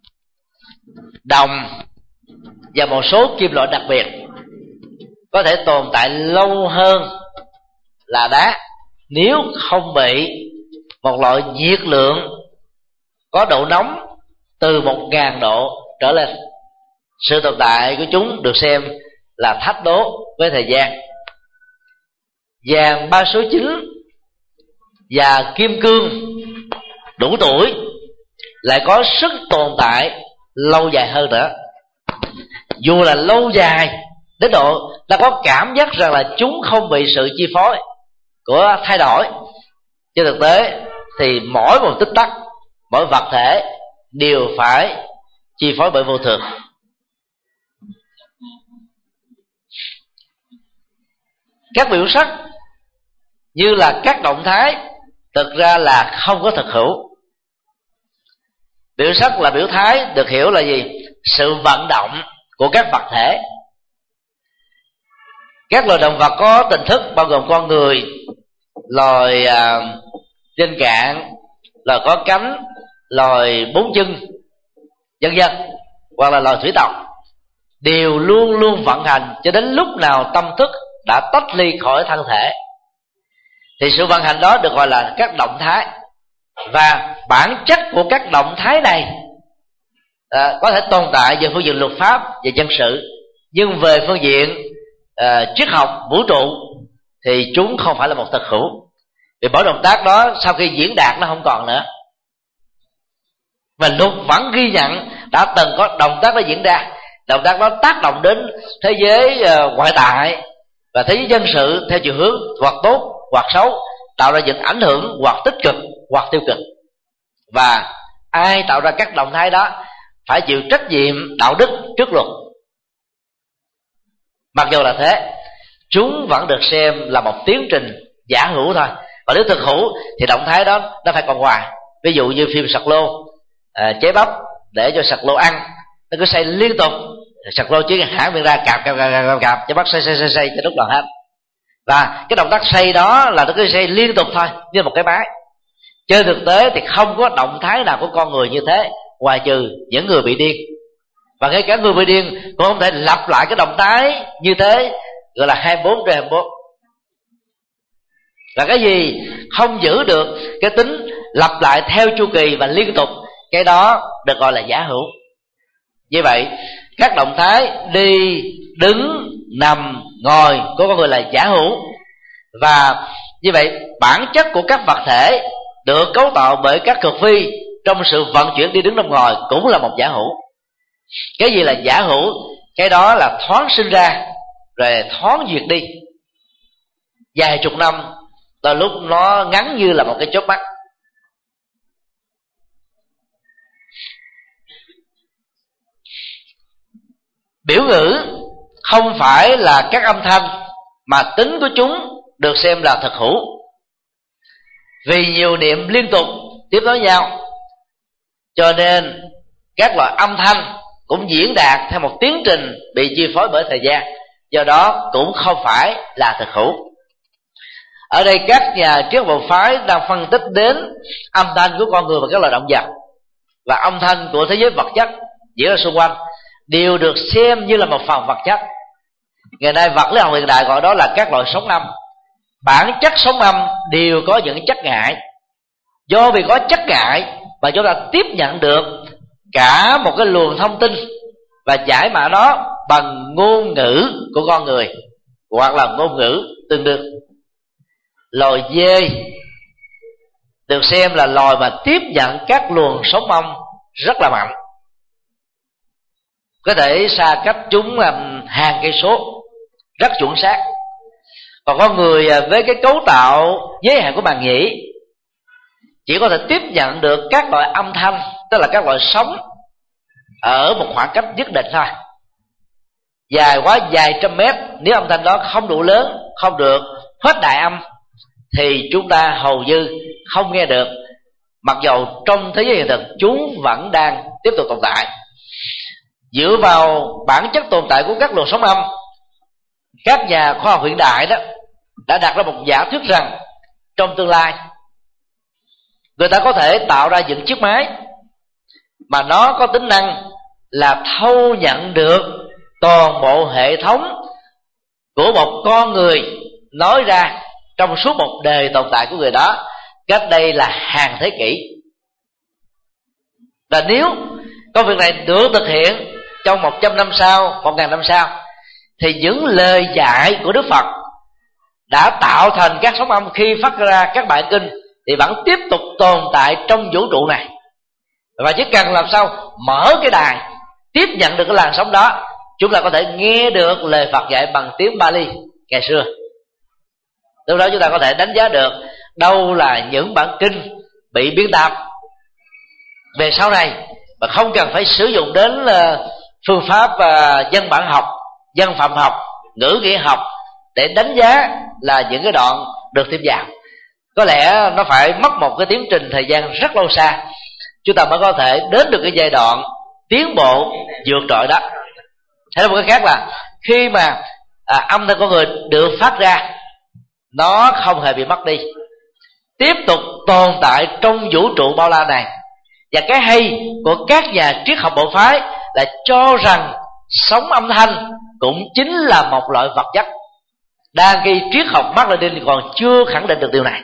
S1: Đồng và một số kim loại đặc biệt có thể tồn tại lâu hơn là đá nếu không bị một loại nhiệt lượng có độ nóng từ một ngàn độ trở lên. Sự tồn tại của chúng được xem là thách đố với thời gian. Vàng ba số chín và kim cương đủ tuổi lại có sức tồn tại lâu dài hơn nữa. Dù là lâu dài đến độ ta có cảm giác rằng là chúng không bị sự chi phối của thay đổi, trên thực tế thì mỗi một tích tắc, mỗi vật thể đều phải chi phối bởi vô thường. Các biểu sắc như là các động thái thực ra là không có thực hữu. Biểu sắc là biểu thái được hiểu là gì? Sự vận động của các vật thể. Các loài động vật có tình thức bao gồm con người, loài à, trên cạn, loài có cánh, loài bốn chân, vân vân, hoặc là loài thủy tộc, đều luôn luôn vận hành cho đến lúc nào tâm thức đã tách ly khỏi thân thể thì sự vận hành đó được gọi là các động thái. Và bản chất của các động thái này à, có thể tồn tại về phương diện luật pháp và dân sự, nhưng về phương diện à, triết học vũ trụ thì chúng không phải là một thực hữu. Vì mỗi động tác đó sau khi diễn đạt nó không còn nữa. Và luật vẫn ghi nhận đã từng có động tác đó diễn ra. Động tác đó tác động đến thế giới uh, ngoại tại và thế giới dân sự theo chiều hướng hoặc tốt hoặc xấu, tạo ra những ảnh hưởng hoặc tích cực hoặc tiêu cực. Và ai tạo ra các động thái đó phải chịu trách nhiệm đạo đức trước luật. Mặc dù là thế, chúng vẫn được xem là một tiến trình giả hữu thôi. Và nếu thực hữu thì động thái đó nó phải còn ngoài. Ví dụ như phim sặc lô, à, chế bắp để cho sặc lô ăn, nó cứ xây liên tục, sặc lô chỉ hãng miệng ra cạp cạp cạp cạp cạp, chế bắp xây xây xây xây cho lúc đoạn hết. Và cái động tác xây đó là nó cứ xây liên tục thôi, như một cái máy. Trên thực tế thì không có động thái nào của con người như thế, ngoài trừ những người bị điên. Và ngay cả người bị điên cũng không thể lặp lại cái động thái như thế, gọi là hai mươi bốn trên hai mươi bốn. Là cái gì không giữ được cái tính lặp lại theo chu kỳ và liên tục, cái đó được gọi là giả hữu. Như vậy các động thái đi, đứng, nằm, ngồi của con người là giả hữu. Và như vậy bản chất của các vật thể được cấu tạo bởi các cực vi trong sự vận chuyển đi đứng nằm ngồi cũng là một giả hữu. Cái gì là giả hữu? Cái đó là thoáng sinh ra rồi thoáng diệt đi, vài chục năm, đôi lúc nó ngắn như là một cái chớp mắt. Biểu ngữ không phải là các âm thanh, mà tính của chúng được xem là thực hữu. Vì nhiều niệm liên tục tiếp nối nhau, cho nên các loại âm thanh cũng diễn đạt theo một tiến trình bị chi phối bởi thời gian, do đó cũng không phải là thực hữu. Ở đây các nhà triết học phái đang phân tích đến âm thanh của con người và các loài động vật, và âm thanh của thế giới vật chất diễn ra xung quanh đều được xem như là một phần vật chất. Ngày nay vật lý học hiện đại gọi đó là các loại sóng âm. Bản chất sóng âm đều có những chất ngại. Do vì có chất ngại mà chúng ta tiếp nhận được cả một cái luồng thông tin và giải mã đó bằng ngôn ngữ của con người hoặc là ngôn ngữ tương đương. Loài dê được xem là loài mà tiếp nhận các luồng sóng âm rất là mạnh, có thể xa cách chúng làm hàng cây số, rất chuẩn xác. Còn con người với cái cấu tạo giới hạn của màng nhĩ chỉ có thể tiếp nhận được các loại âm thanh tức là các loại sóng ở một khoảng cách nhất định thôi, dài quá vài trăm mét, nếu âm thanh đó không đủ lớn, không được hết đại âm, thì chúng ta hầu như không nghe được, mặc dầu trong thế giới hiện thực chúng vẫn đang tiếp tục tồn tại. Dựa vào bản chất tồn tại của các luồng sóng âm, các nhà khoa học hiện đại đó đã đặt ra một giả thuyết rằng trong tương lai người ta có thể tạo ra những chiếc máy mà nó có tính năng là thâu nhận được toàn bộ hệ thống của một con người nói ra trong suốt một đời tồn tại của người đó cách đây là hàng thế kỷ. Và nếu công việc này được thực hiện trong một trăm năm sau, một ngàn năm sau, thì những lời dạy của Đức Phật đã tạo thành các sóng âm khi phát ra các bài kinh thì vẫn tiếp tục tồn tại trong vũ trụ này. Và chỉ cần làm sao mở cái đài tiếp nhận được cái làn sóng đó, chúng ta có thể nghe được lời Phật dạy bằng tiếng Bali ngày xưa. Lúc đó chúng ta có thể đánh giá được đâu là những bản kinh bị biên tạp về sau này mà không cần phải sử dụng đến phương pháp dân bản học, dân phạm học, ngữ nghĩa học để đánh giá là những cái đoạn được thêm vào. Có lẽ nó phải mất một cái tiến trình thời gian rất lâu xa chúng ta mới có thể đến được cái giai đoạn tiến bộ vượt trội đó. Thế một cái khác là khi mà à, âm thanh con người được phát ra, nó không hề bị mất đi, tiếp tục tồn tại trong vũ trụ bao la này. Và cái hay của các nhà triết học bộ phái là cho rằng sóng âm thanh cũng chính là một loại vật chất, đang khi triết học Mác Lênin còn chưa khẳng định được điều này.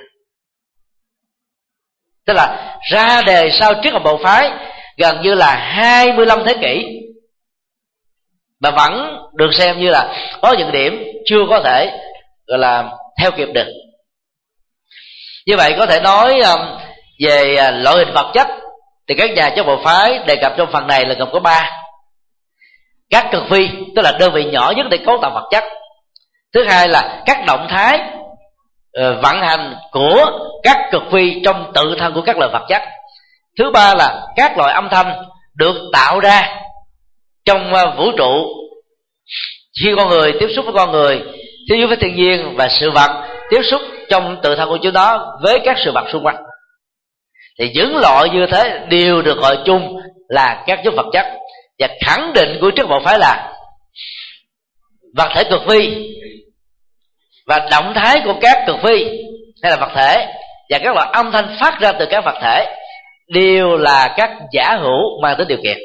S1: Tức là ra đề sau triết học bộ phái gần như là hai mươi lăm thế kỷ mà vẫn được xem như là có những điểm chưa có thể gọi là theo kịp được. Như vậy có thể nói về loại hình vật chất thì các nhà triết học bộ phái đề cập trong phần này là gồm có ba: các cực phi, tức là đơn vị nhỏ nhất để cấu tạo vật chất; thứ hai là các động thái uh, vận hành của các cực phi trong tự thân của các loại vật chất; thứ ba là các loại âm thanh được tạo ra trong uh, vũ trụ khi con người tiếp xúc với con người, tiếp xúc với thiên nhiên và sự vật tiếp xúc trong tự thân của chúng nó với các sự vật xung quanh. Thì những loại như thế đều được gọi chung là các chất vật chất. Và khẳng định của triết học phái là vật thể cực phi và động thái của các cực phi hay là vật thể và các loại âm thanh phát ra từ các vật thể đều là các giả hữu mang tính điều kiện.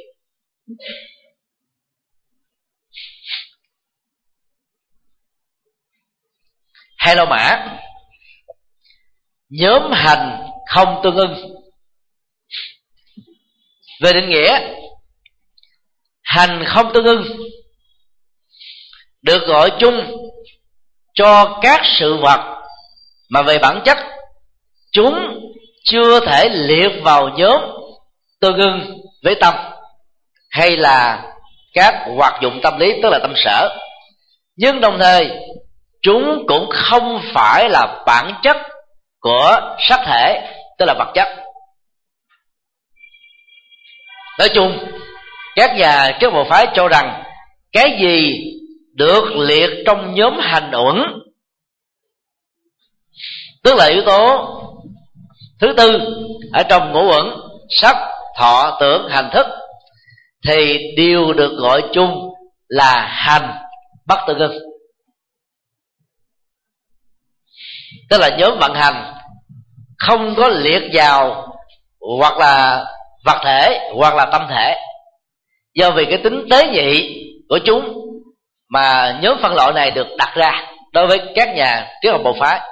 S1: Hay lô mã nhóm hành không tương ưng. Về định nghĩa, hành không tương ưng được gọi chung cho các sự vật mà về bản chất chúng chưa thể liệt vào nhóm tương ưng với tâm hay là các hoạt dụng tâm lý, tức là tâm sở, nhưng đồng thời chúng cũng không phải là bản chất của sắc thể, tức là vật chất. Nói chung, các nhà triết học phái cho rằng cái gì được liệt trong nhóm hành uẩn, tức là yếu tố thứ tư ở trong ngũ uẩn sắc, thọ, tưởng, hành, thức, thì đều được gọi chung là hành bất tương ưng. Tức là nhóm vận hành không có liệt vào hoặc là vật thể hoặc là tâm thể, do vì cái tính tế nhị của chúng mà nhóm phân loại này được đặt ra đối với các nhà triết học bộ phái.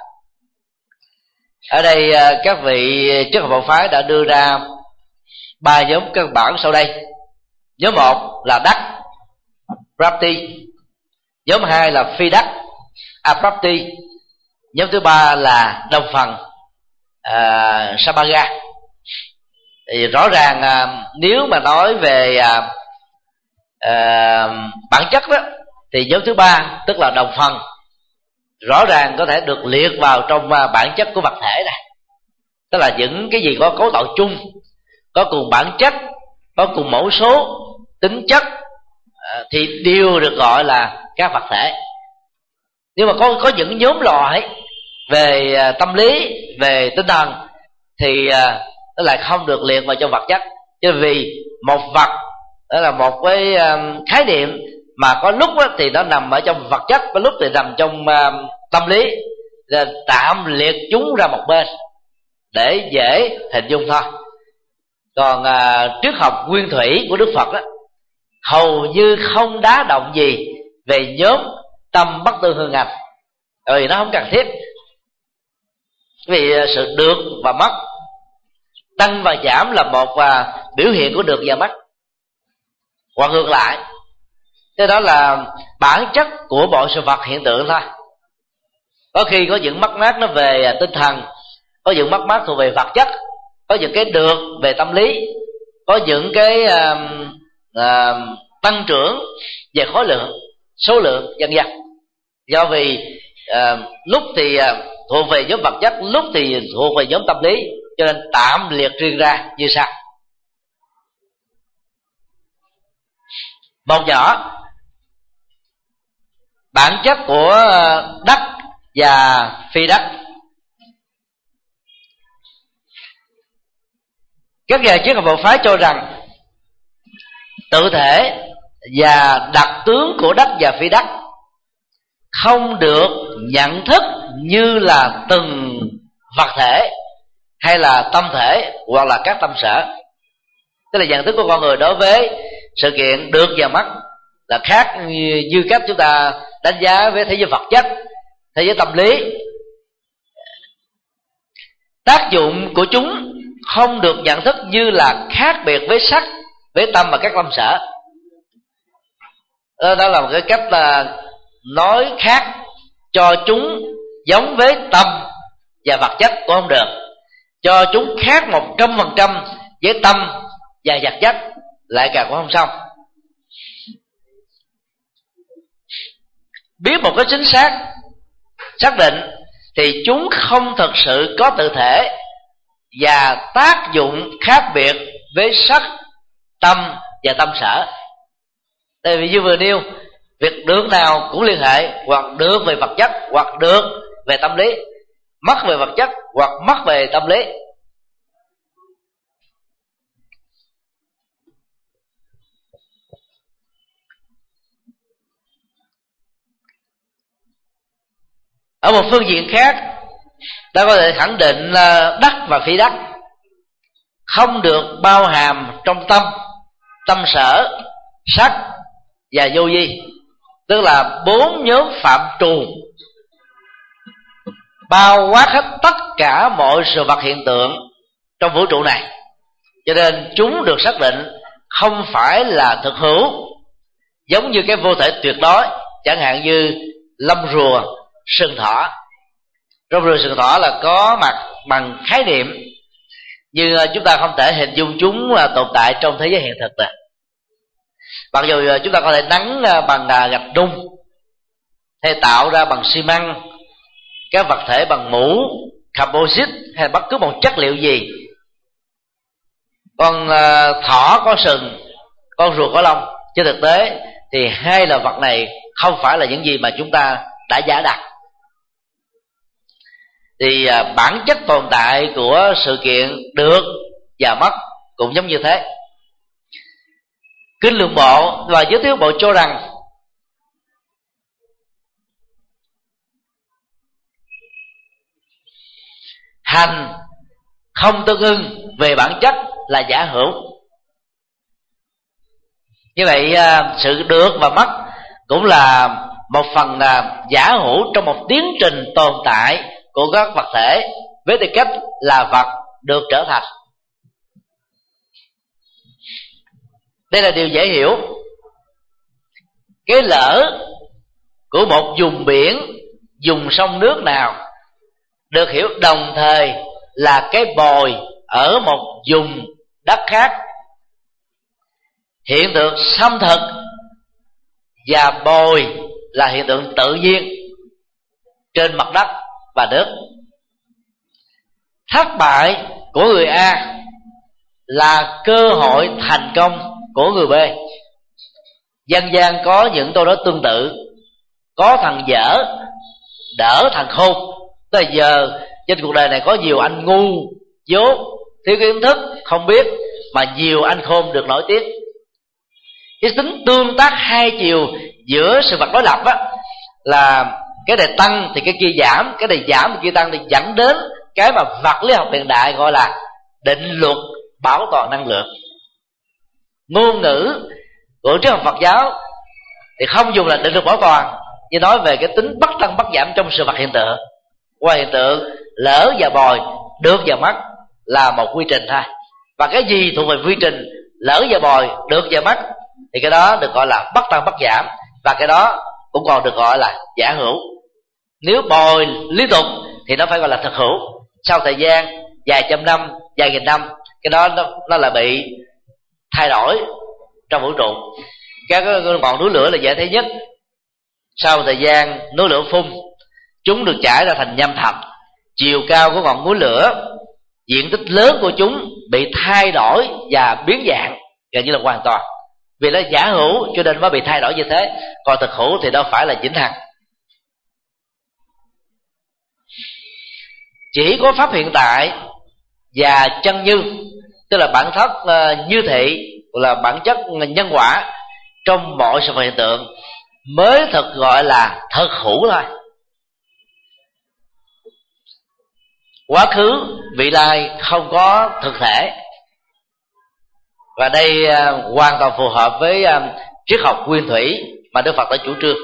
S1: Ở đây các vị triết học bộ phái đã đưa ra ba nhóm căn bản sau đây. Nhóm một là đắc, prapti; nhóm hai là phi đắc, aprapti; nhóm thứ ba là đồng phần, uh, samaga. Thì rõ ràng uh, nếu mà nói về uh, uh, bản chất đó, thì nhóm thứ ba tức là đồng phần rõ ràng có thể được liệt vào trong uh, bản chất của vật thể này, tức là những cái gì có cấu tạo chung, có cùng bản chất, có cùng mẫu số, tính chất, thì đều được gọi là các vật thể. Nhưng mà có có những nhóm loại về tâm lý, về tinh thần thì nó lại không được liệt vào trong vật chất. Chứ vì một vật đó là một cái khái niệm mà có lúc thì nó nằm ở trong vật chất, có lúc thì nằm trong tâm lý, nên tạm liệt chúng ra một bên để dễ hình dung thôi. Còn à, triết học nguyên thủy của Đức Phật đó, hầu như không đá động gì về nhóm tâm bất tư hư ngành, bởi vì nó không cần thiết. Vì sự được và mất, tăng và giảm là một à, biểu hiện của được và mất, hoặc ngược lại. Thế đó là bản chất của mọi sự vật hiện tượng thôi. Có khi có những mất mát nó về tinh thần, có những mất mát thuộc về vật chất, có những cái được về tâm lý, có những cái uh, uh, tăng trưởng về khối lượng, số lượng, vân vân. Do vì uh, lúc thì uh, thuộc về nhóm vật chất, lúc thì thuộc về nhóm tâm lý, cho nên tạm liệt riêng ra như sau. Một nhỏ, bản chất của đất và phi đất. Các nhà triết học bộ phái cho rằng tự thể và đặc tướng của đất và phi đất không được nhận thức như là từng vật thể hay là tâm thể hoặc là các tâm sở. Tức là nhận thức của con người đối với sự kiện được và mất là khác như cách chúng ta đánh giá với thế giới vật chất, thế giới tâm lý. Tác dụng của chúng không được nhận thức như là khác biệt với sắc, với tâm và các tâm sở. Đó là một cái cách là nói khác, cho chúng giống với tâm và vật chất cũng không được, cho chúng khác một trăm phần trăm với tâm và vật chất lại càng cũng không xong. Biết một cái chính xác, xác định thì chúng không thực sự có tự thể và tác dụng khác biệt với sắc, tâm và tâm sở. Tại vì như vừa nêu, việc được nào cũng liên hệ, hoặc được về vật chất, hoặc được về tâm lý, mất về vật chất, hoặc mất về tâm lý. Ở một phương diện khác, ta có thể khẳng định là đất và phi đất không được bao hàm trong tâm, tâm sở, sắc và vô vi, tức là bốn nhóm phạm trù bao quát hết tất cả mọi sự vật hiện tượng trong vũ trụ này. Cho nên chúng được xác định không phải là thực hữu, giống như cái vô thể tuyệt đối, chẳng hạn như lông rùa, sừng thỏ. Lông rùa, sừng thỏ là có mặt bằng khái niệm, nhưng chúng ta không thể hình dung chúng tồn tại trong thế giới hiện thực được. Mặc dù chúng ta có thể nắn bằng gạch nung, hay tạo ra bằng xi măng, các vật thể bằng mũ, composite hay bất cứ một chất liệu gì. Con thỏ có sừng, con rùa có lông. Trên thực tế thì hai là vật này không phải là những gì mà chúng ta đã giả đặt. Thì bản chất tồn tại của sự kiện được và mất cũng giống như thế. Kinh Lượng Bộ và Giới Thiết Bộ cho rằng hành không tương ưng về bản chất là giả hữu. Như vậy sự được và mất cũng là một phần là giả hữu trong một tiến trình tồn tại của các vật thể với tư cách là vật được trở thành. Đây là điều dễ hiểu. Cái lỡ của một vùng biển, vùng sông nước nào được hiểu đồng thời là cái bồi ở một vùng đất khác. Hiện tượng xâm thực và bồi là hiện tượng tự nhiên trên mặt đất và nước. Thất bại của người A là cơ hội thành công của người B. Dân gian có những câu nói tương tự: có thằng dở đỡ thằng khôn. Tới giờ trên cuộc đời này có nhiều anh ngu dốt, thiếu kiến thức, không biết, mà nhiều anh khôn được nổi tiếng. Cái tính tương tác hai chiều giữa sự vật đối lập á, là cái này tăng thì cái kia giảm, cái này giảm thì kia tăng, thì dẫn đến cái mà vật lý học hiện đại gọi là định luật bảo toàn năng lượng. Ngôn ngữ của triết học Phật giáo thì không dùng là định luật bảo toàn, như nói về cái tính bất tăng bất giảm trong sự vật hiện tượng. Qua hiện tượng lỡ và bồi, được và mất là một quy trình thôi, và cái gì thuộc về quy trình lỡ và bồi, được và mất thì cái đó được gọi là bất tăng bất giảm, và cái đó cũng còn được gọi là giả hữu. Nếu bồi liên tục thì nó phải gọi là thực hữu. Sau thời gian vài trăm năm, vài nghìn năm, cái đó nó, nó là bị thay đổi trong vũ trụ. Các ngọn núi lửa là dễ thấy nhất. Sau thời gian núi lửa phun, chúng được trải ra thành nham thạch. Chiều cao của ngọn núi lửa, diện tích lớn của chúng bị thay đổi và biến dạng gần như là hoàn toàn. Vì nó giả hữu cho nên mới bị thay đổi như thế, còn thực hữu thì đâu phải là vĩnh hằng. Chỉ có pháp hiện tại và chân như, tức là bản chất uh, như thị, là bản chất nhân quả trong mọi sự vật hiện tượng, mới thực gọi là thực hữu thôi. Quá khứ, vị lai không có thực thể. Và đây uh, hoàn toàn phù hợp với uh, triết học nguyên thủy mà Đức Phật đã chủ trương.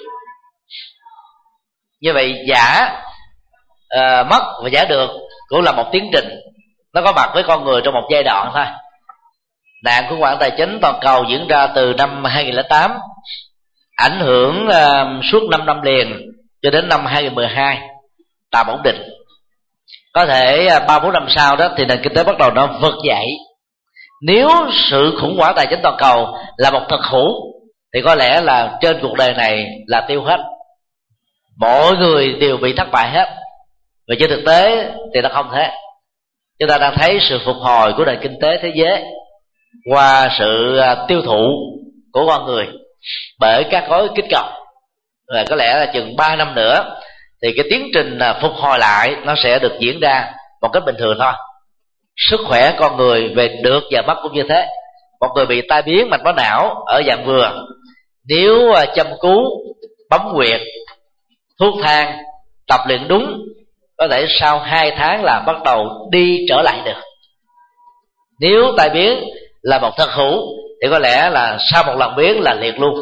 S1: Như vậy giả uh, mất và giả được cũng là một tiến trình, nó có mặt với con người trong một giai đoạn thôi. Nạn khủng hoảng tài chính toàn cầu diễn ra từ năm hai nghìn lẻ tám, ảnh hưởng uh, suốt năm năm liền cho đến năm hai nghìn mười hai tạm ổn định. Có thể ba bốn năm sau đó thì nền kinh tế bắt đầu nó vực dậy. Nếu sự khủng hoảng tài chính toàn cầu là một thực hữu thì có lẽ là trên cuộc đời này là tiêu hết, mọi người đều bị thất bại hết. Và trên thực tế thì nó không thế. Chúng ta đang thấy sự phục hồi của nền kinh tế thế giới qua sự tiêu thụ của con người bởi các gói kích cầu. Và có lẽ là chừng ba năm nữa thì cái tiến trình phục hồi lại nó sẽ được diễn ra một cách bình thường thôi. Sức khỏe con người về được và mất cũng như thế. Một người bị tai biến mạch máu não ở dạng vừa, nếu chăm cứu, bấm huyệt, thuốc thang, tập luyện đúng, có thể sau hai tháng là bắt đầu đi trở lại được. Nếu tai biến là một thực hữu thì có lẽ là sau một lần biến là liệt luôn.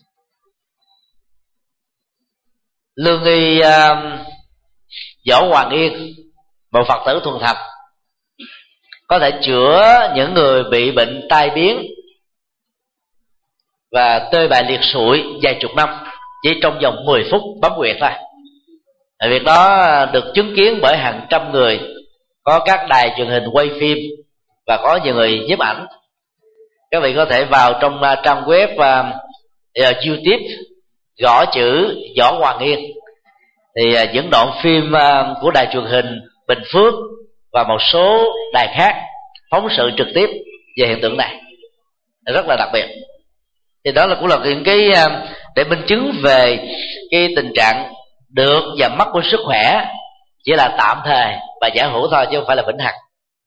S1: Lương y uh, Võ Hoàng Yên, một Phật tử thuần thành, có thể chữa những người bị bệnh tai biến và tê bại liệt sụi vài chục năm chỉ trong vòng mười phút bấm huyệt thôi. Việc đó được chứng kiến bởi hàng trăm người, có các đài truyền hình quay phim và có nhiều người nhiếp ảnh. Các vị có thể vào trong trang web uh, YouTube gõ chữ Võ Hoàng Yên, thì uh, những đoạn phim uh, của đài truyền hình Bình Phước và một số đài khác phóng sự trực tiếp về hiện tượng này rất là đặc biệt. Thì đó là cũng là những cái uh, để minh chứng về cái tình trạng được và mất của sức khỏe chỉ là tạm thời và giả hữu thôi, chứ không phải là vĩnh hằng.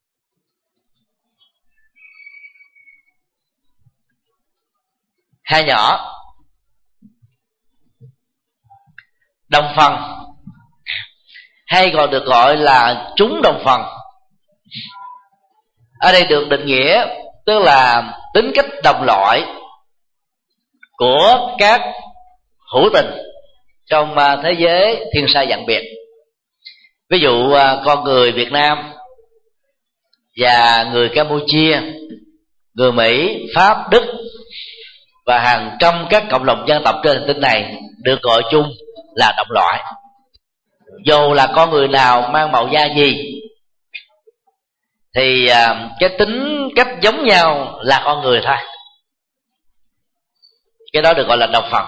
S1: Hai nhỏ đồng phần, hay còn được gọi là chúng đồng phần, ở đây được định nghĩa tức là tính cách đồng loại của các hữu tình trong thế giới thiên sa vạn biệt. Ví dụ con người Việt Nam và người Campuchia, người Mỹ, Pháp, Đức và hàng trăm các cộng đồng dân tộc trên hành tinh này được gọi chung là đồng loại. Dù là con người nào mang màu da gì thì cái tính cách giống nhau là con người thôi. Cái đó được gọi là đồng phần.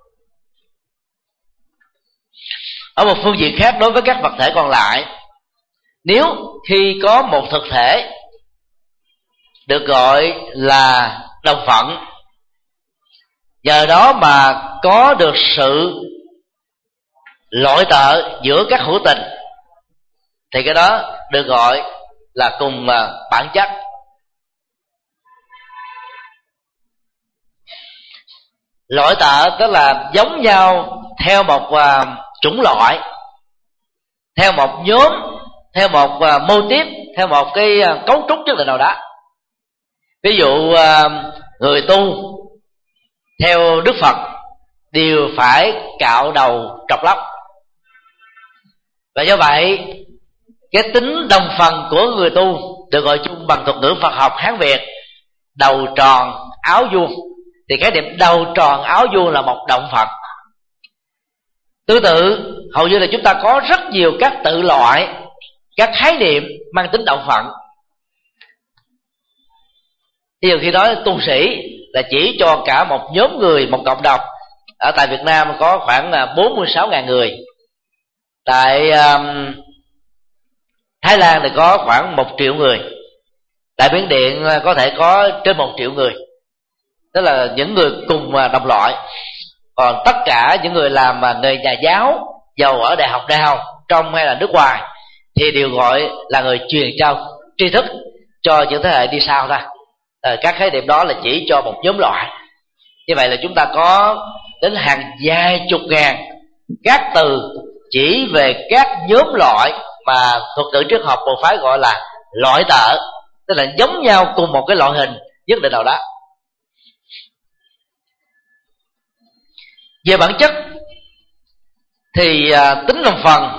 S1: Ở một phương diện khác, đối với các vật thể còn lại, nếu khi có một thực thể được gọi là đồng phận, nhờ đó mà có được sự lội tợ giữa các hữu tình, thì cái đó được gọi là cùng bản chất. Lội tợ tức là giống nhau theo một uh, chủng loại, theo một nhóm, theo một uh, mô típ, theo một cái uh, cấu trúc nhất định nào đó. Ví dụ uh, người tu theo Đức Phật đều phải cạo đầu trọc lóc, và do vậy cái tính đồng phần của người tu được gọi chung bằng thuật ngữ Phật học Hán Việt đầu tròn áo vuông, thì cái điểm đầu tròn áo vuông là một động Phật. Tương tự, hầu như là chúng ta có rất nhiều các tự loại, các khái niệm mang tính động phận. Ví dụ khi nói tu sĩ là chỉ cho cả một nhóm người, một cộng đồng. Ở tại Việt Nam có khoảng bốn mươi sáu nghìn người. Tại um, Thái Lan thì có khoảng một triệu người. Tại Miến Điện có thể có trên một triệu người. Tức là những người cùng đồng loại. Còn tất cả những người làm nghề nhà giáo, giàu ở đại học nào, trong hay là nước ngoài, thì đều gọi là người truyền trao tri thức cho những thế hệ đi sau thôi. À, các khái niệm đó là chỉ cho một nhóm loại. Như vậy là chúng ta có đến hàng vài chục ngàn các từ chỉ về các nhóm loại mà thuật ngữ triết học bộ phái gọi là loại tợ, tức là giống nhau cùng một cái loại hình nhất định nào đó. Về bản chất thì à, tính đồng phần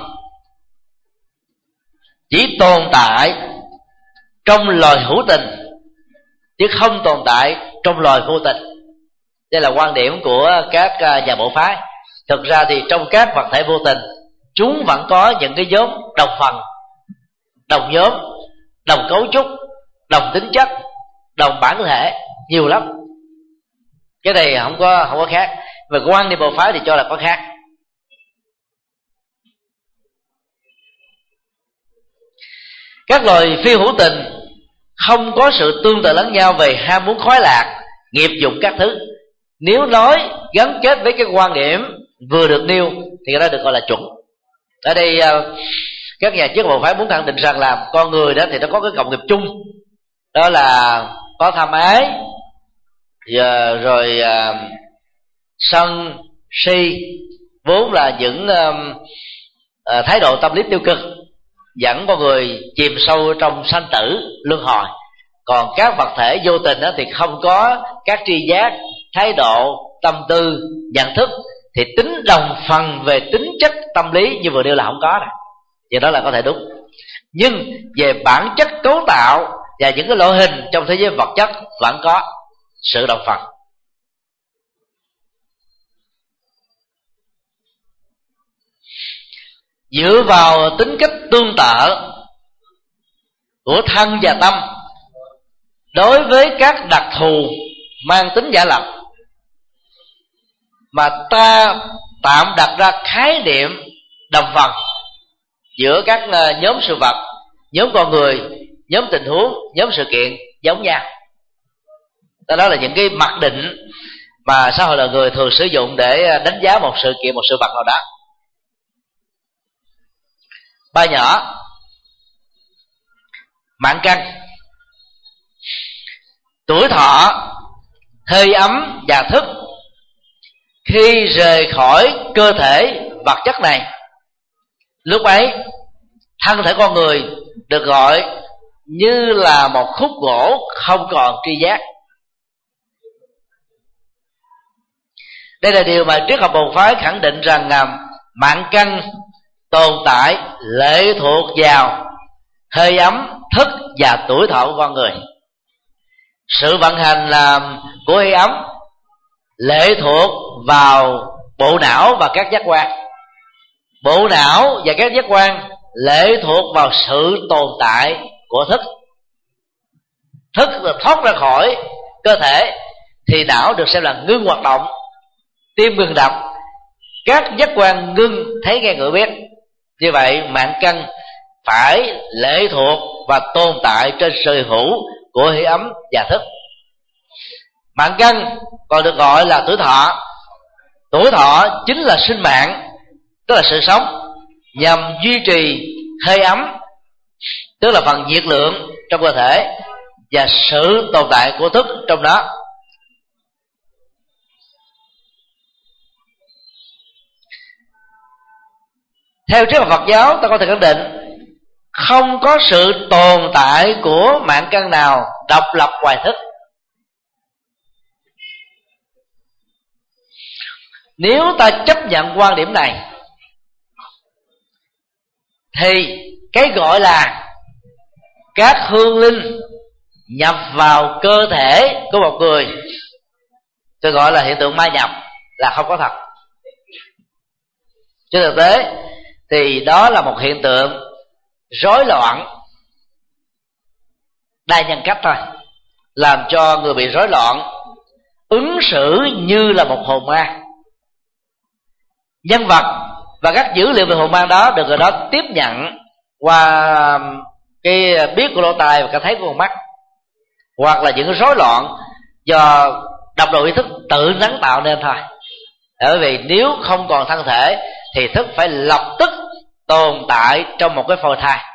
S1: chỉ tồn tại trong loài hữu tình chứ không tồn tại trong loài vô tình. Đây là quan điểm của các nhà bộ phái. Thực ra thì trong các vật thể vô tình, chúng vẫn có những cái nhóm đồng phần, đồng nhóm, đồng cấu trúc, đồng tính chất, đồng bản thể nhiều lắm. Cái này không có không có khác. Về quan điểm bộ phái thì cho là có khác. Các loài phi hữu tình không có sự tương tự lẫn nhau về ham muốn khoái lạc, nghiệp dụng các thứ. Nếu nói gắn kết với cái quan điểm vừa được nêu thì cái đó được gọi là chuẩn. Ở đây các nhà triết bộ phái muốn khẳng định rằng là con người đó thì nó có cái cộng nghiệp chung, đó là có tham ái, rồi sân, si, vốn là những thái độ tâm lý tiêu cực dẫn con người chìm sâu trong sanh tử luân hồi. Còn các vật thể vô tình đó thì không có các tri giác, thái độ, tâm tư, nhận thức, thì tính đồng phần về tính chất tâm lý như vừa nêu là không có nè. Vậy đó là có thể đúng. Nhưng về bản chất cấu tạo và những cái loại hình trong thế giới vật chất vẫn có sự đồng phần. Dựa vào tính cách tương tự của thân và tâm đối với các đặc thù mang tính giả lập, mà ta tạm đặt ra khái niệm đồng phần giữa các nhóm sự vật, nhóm con người, nhóm tình huống, nhóm sự kiện giống nhau. Đó là những cái mặc định mà xã hội loài người thường sử dụng để đánh giá một sự kiện, một sự vật nào đó. Ba nhỏ: mạng căn, tuổi thọ, hơi ấm và thức. Khi rời khỏi cơ thể vật chất này, lúc ấy thân thể con người được gọi như là một khúc gỗ không còn tri giác. Đây là điều mà triết học bộ phái khẳng định rằng mạng căn tồn tại lệ thuộc vào hơi ấm, thức và tuổi thọ của con người. Sự vận hành làm của hơi ấm lệ thuộc vào bộ não và các giác quan. Bộ não và các giác quan lệ thuộc vào sự tồn tại của thức. Thức là thoát ra khỏi cơ thể thì não được xem là ngưng hoạt động, tim ngừng đập, các giác quan ngưng thấy nghe ngửi biết. Như vậy mạng căn phải lệ thuộc và tồn tại trên sự hữu của hỷ ấm và thức. Mạng căn còn được gọi là tuổi thọ. Tuổi thọ chính là sinh mạng, tức là sự sống, nhằm duy trì hơi ấm, tức là phần nhiệt lượng trong cơ thể, và sự tồn tại của thức trong đó. Theo triết học Phật giáo, ta có thể khẳng định không có sự tồn tại của mạng căn nào độc lập ngoài thức. Nếu ta chấp nhận quan điểm này thì cái gọi là các hương linh nhập vào cơ thể của một người, tôi gọi là hiện tượng ma nhập, là không có thật. Trên thực tế thì đó là một hiện tượng rối loạn đa nhân cách thôi, làm cho người bị rối loạn ứng xử như là một hồn ma. Nhân vật và các dữ liệu về hồn ma đó được người đó tiếp nhận qua cái biết của lỗ tai và cái thấy của con mắt, hoặc là những cái rối loạn do độc độ ý thức tự sáng tạo nên thôi. Bởi vì nếu không còn thân thể thì thức phải lập tức tồn tại trong một cái phôi thai.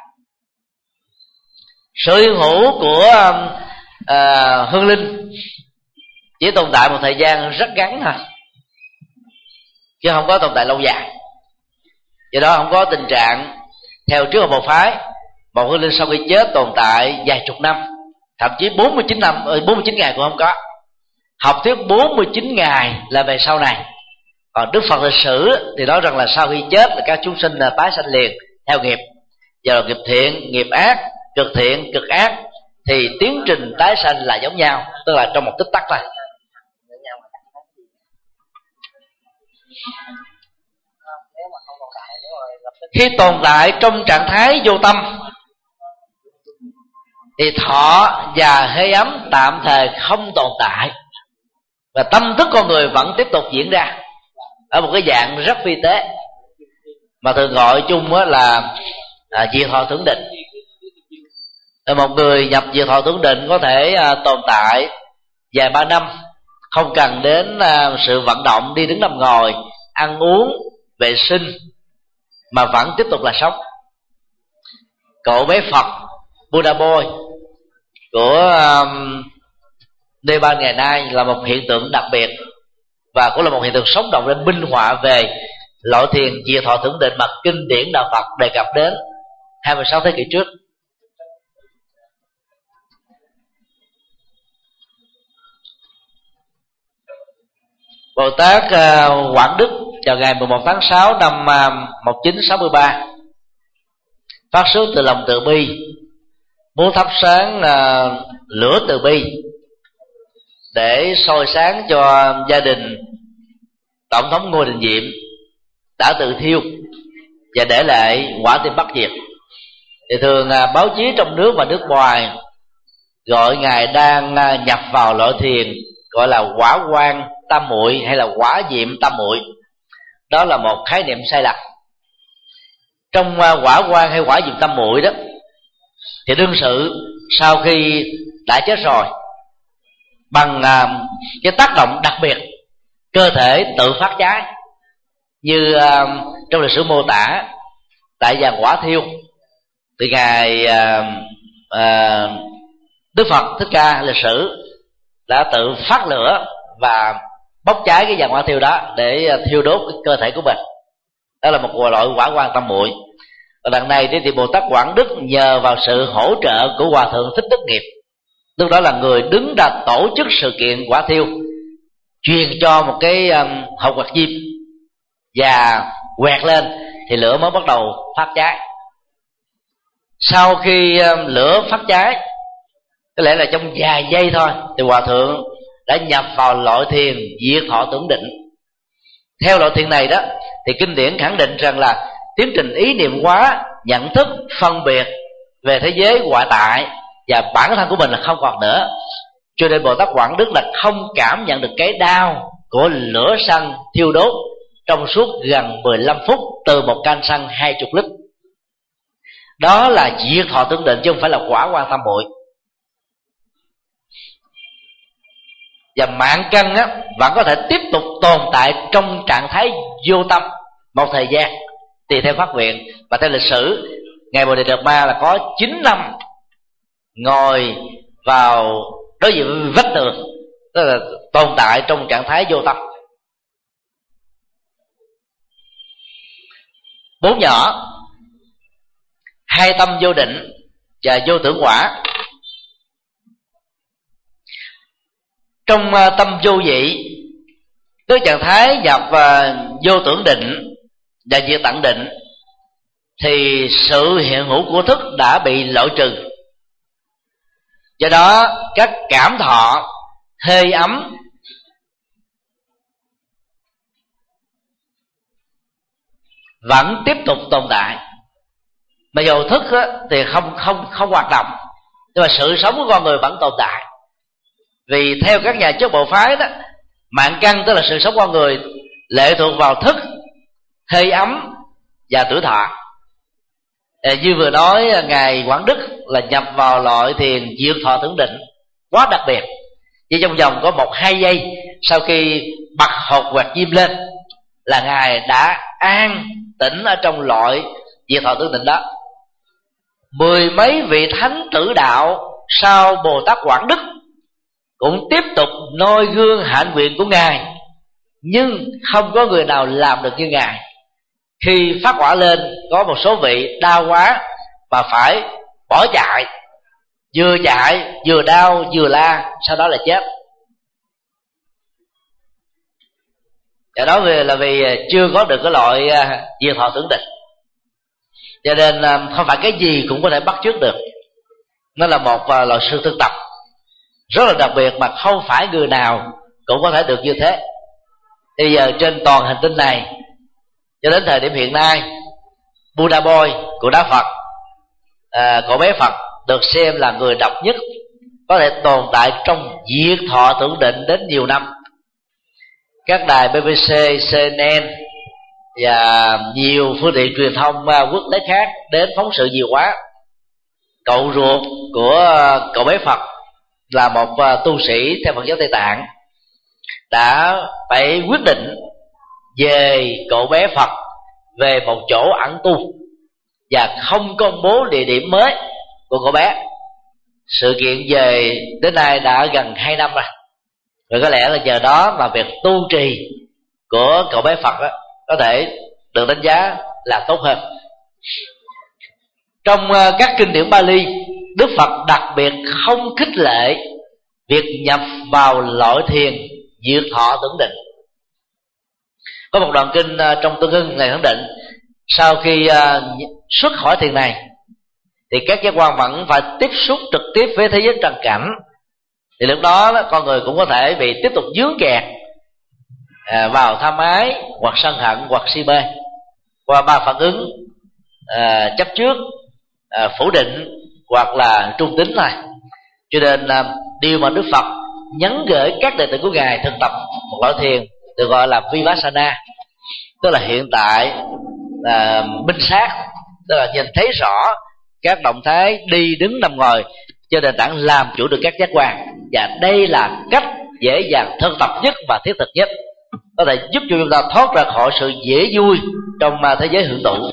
S1: Sự hiện hữu của uh, hương linh chỉ tồn tại một thời gian rất ngắn thôi, chứ không có tồn tại lâu dài. Do đó không có tình trạng theo triết học bộ phái một hương linh sau khi chết tồn tại vài chục năm, thậm chí bốn mươi chín năm, bốn mươi chín ngày cũng không có. Học thuyết bốn mươi chín ngày là về sau này. Còn Đức Phật lịch sử thì nói rằng là sau khi chết là các chúng sinh tái sanh liền theo nghiệp, giờ là nghiệp thiện, nghiệp ác, cực thiện, cực ác, thì tiến trình tái sanh là giống nhau, tức là trong một tích tắc thôi. Khi tồn tại trong trạng thái vô tâm thì thọ và hơi ấm tạm thời không tồn tại, và tâm thức con người vẫn tiếp tục diễn ra ở một cái dạng rất vi tế, mà thường gọi chung là à, diệt thọ tưởng định. Một người nhập diệt thọ tưởng định có thể à, tồn tại vài ba năm, không cần đến à, sự vận động đi đứng nằm ngồi, ăn uống, vệ sinh, mà vẫn tiếp tục là sống. Cậu bé Phật Buddha Boy của um, Nepal ngày nay là một hiện tượng đặc biệt, và cũng là một hiện tượng sống động để minh họa về loại thiền diệt thọ tưởng định mà kinh điển đạo Phật đề cập đến hai mươi sáu thế kỷ trước. Bồ Tát uh, Quảng Đức vào ngày mười một tháng sáu năm uh, một nghìn chín trăm sáu mươi ba phát xuất từ lòng từ bi, muốn thắp sáng uh, lửa từ bi để soi sáng cho gia đình tổng thống Ngô Đình Diệm đã tự thiêu và để lại quả tim bất diệt. Thì thường uh, báo chí trong nước và nước ngoài gọi ngài đang uh, nhập vào loại thiền gọi là quả quang tam muội hay là quả diệm tam muội. Đó là một khái niệm sai lầm. Trong uh, quả quang hay quả diệm tam muội đó thì đương sự sau khi đã chết rồi, bằng uh, cái tác động đặc biệt, cơ thể tự phát cháy, như uh, trong lịch sử mô tả tại giàn quả thiêu. Thì ngài uh, uh, Đức Phật Thích Ca lịch sử đã tự phát lửa và bốc cháy cái giàn quả thiêu đó để thiêu đốt cái cơ thể của mình. Đó là một loại quả quang tam muội. Và đằng này thì Bồ Tát Quảng Đức nhờ vào sự hỗ trợ của Hòa Thượng Thích Đức Nghiệp, lúc đó là người đứng ra tổ chức sự kiện quả thiêu, truyền cho một cái um, hộp quạt diêm và quẹt lên thì lửa mới bắt đầu phát cháy. Sau khi um, lửa phát cháy, có lẽ là trong vài giây thôi, thì Hòa Thượng đã nhập vào loại thiền diệt thọ tưởng định. Theo loại thiền này đó thì kinh điển khẳng định rằng là tiến trình ý niệm hóa, nhận thức, phân biệt về thế giới ngoại tại và bản thân của mình là không còn nữa. Cho nên Bồ Tát Quảng Đức là không cảm nhận được cái đau của lửa xăng thiêu đốt trong suốt gần mười lăm phút từ một can xăng hai mươi lít. Đó là diệt thọ tưởng định chứ không phải là quả quang tam muội. và mạng căn á, vẫn có thể tiếp tục tồn tại trong trạng thái vô tâm một thời gian tùy theo phát nguyện. Và theo lịch sử, ngài Bồ Đề Đạt Ma là có chín năm ngồi vào đối diện với vách tường, tức là tồn tại trong trạng thái vô tâm. Bốn nhỏ: hai tâm vô định và vô tưởng quả. Trong tâm vô vị, tức trạng thái nhập vô tưởng định và diệt tận định, thì sự hiện hữu của thức đã bị loại trừ. Do đó các cảm thọ hơi ấm, vẫn tiếp tục tồn tại. Mà dù thức á, thì không không không hoạt động, nhưng mà sự sống của con người vẫn tồn tại. Vì theo các nhà chất bộ phái đó, mạng căn tức là sự sống con người lệ thuộc vào thức, hơi ấm và tuổi thọ. À, như vừa nói ngài Quảng Đức là nhập vào loại thiền diệt thọ tưởng định quá đặc biệt, chỉ trong vòng có một hai giây sau khi bật hột quạt diêm lên là ngài đã an tĩnh ở trong loại diệt thọ tưởng định đó. Mười mấy vị thánh tử đạo sau Bồ Tát Quảng Đức cũng tiếp tục noi gương hạnh nguyện của ngài, nhưng không có người nào làm được như ngài. Khi phát quả lên, có một số vị đau quá mà phải bỏ chạy, vừa chạy vừa đau vừa la, sau đó là chết. Và đó là vì chưa có được cái loại diệt thọ tưởng định, cho nên không phải cái gì cũng có thể bắt chước được. Nó là một loại sự thực tập rất là đặc biệt mà không phải người nào cũng có thể được như thế. Bây giờ trên toàn hành tinh này cho đến thời điểm hiện nay, Buddha Boy của Đạo Phật, à, cậu bé Phật được xem là người độc nhất có thể tồn tại trong diệt thọ tưởng định đến nhiều năm. Các đài bê bê xê, xê en en và nhiều phương tiện truyền thông quốc tế khác đến phóng sự nhiều quá. Cậu ruột của cậu bé Phật là một tu sĩ theo Phật giáo Tây Tạng đã phải quyết định về cậu bé Phật về một chỗ ẩn tu và không công bố địa điểm mới của cậu bé. Sự kiện về đến nay đã gần hai năm rồi. Rồi có lẽ là giờ đó mà việc tu trì của cậu bé Phật đó, có thể được đánh giá là tốt hơn. Trong các kinh điển Bali, Đức Phật đặc biệt không khích lệ việc nhập vào loại thiền diệt thọ tưởng định. Có một đoạn kinh trong Tương Ưng này khẳng định sau khi xuất khỏi thiền này thì các giác quan vẫn phải tiếp xúc trực tiếp với thế giới trần cảnh, thì lúc đó con người cũng có thể bị tiếp tục dướng kẹt vào tham ái hoặc sân hận hoặc si mê qua ba phản ứng chấp trước, phủ định hoặc là trung tín này. Cho nên điều mà Đức Phật nhắn gửi các đệ tử của ngài thực tập một loại thiền được gọi là Vipassana, tức là hiện tại là minh sát, tức là nhìn thấy rõ các động thái đi đứng nằm ngồi trên nền tảng làm chủ được các giác quan. Và đây là cách dễ dàng thực tập nhất và thiết thực nhất, có thể giúp cho chúng ta thoát ra khỏi sự dễ vui trong thế giới hưởng thụ.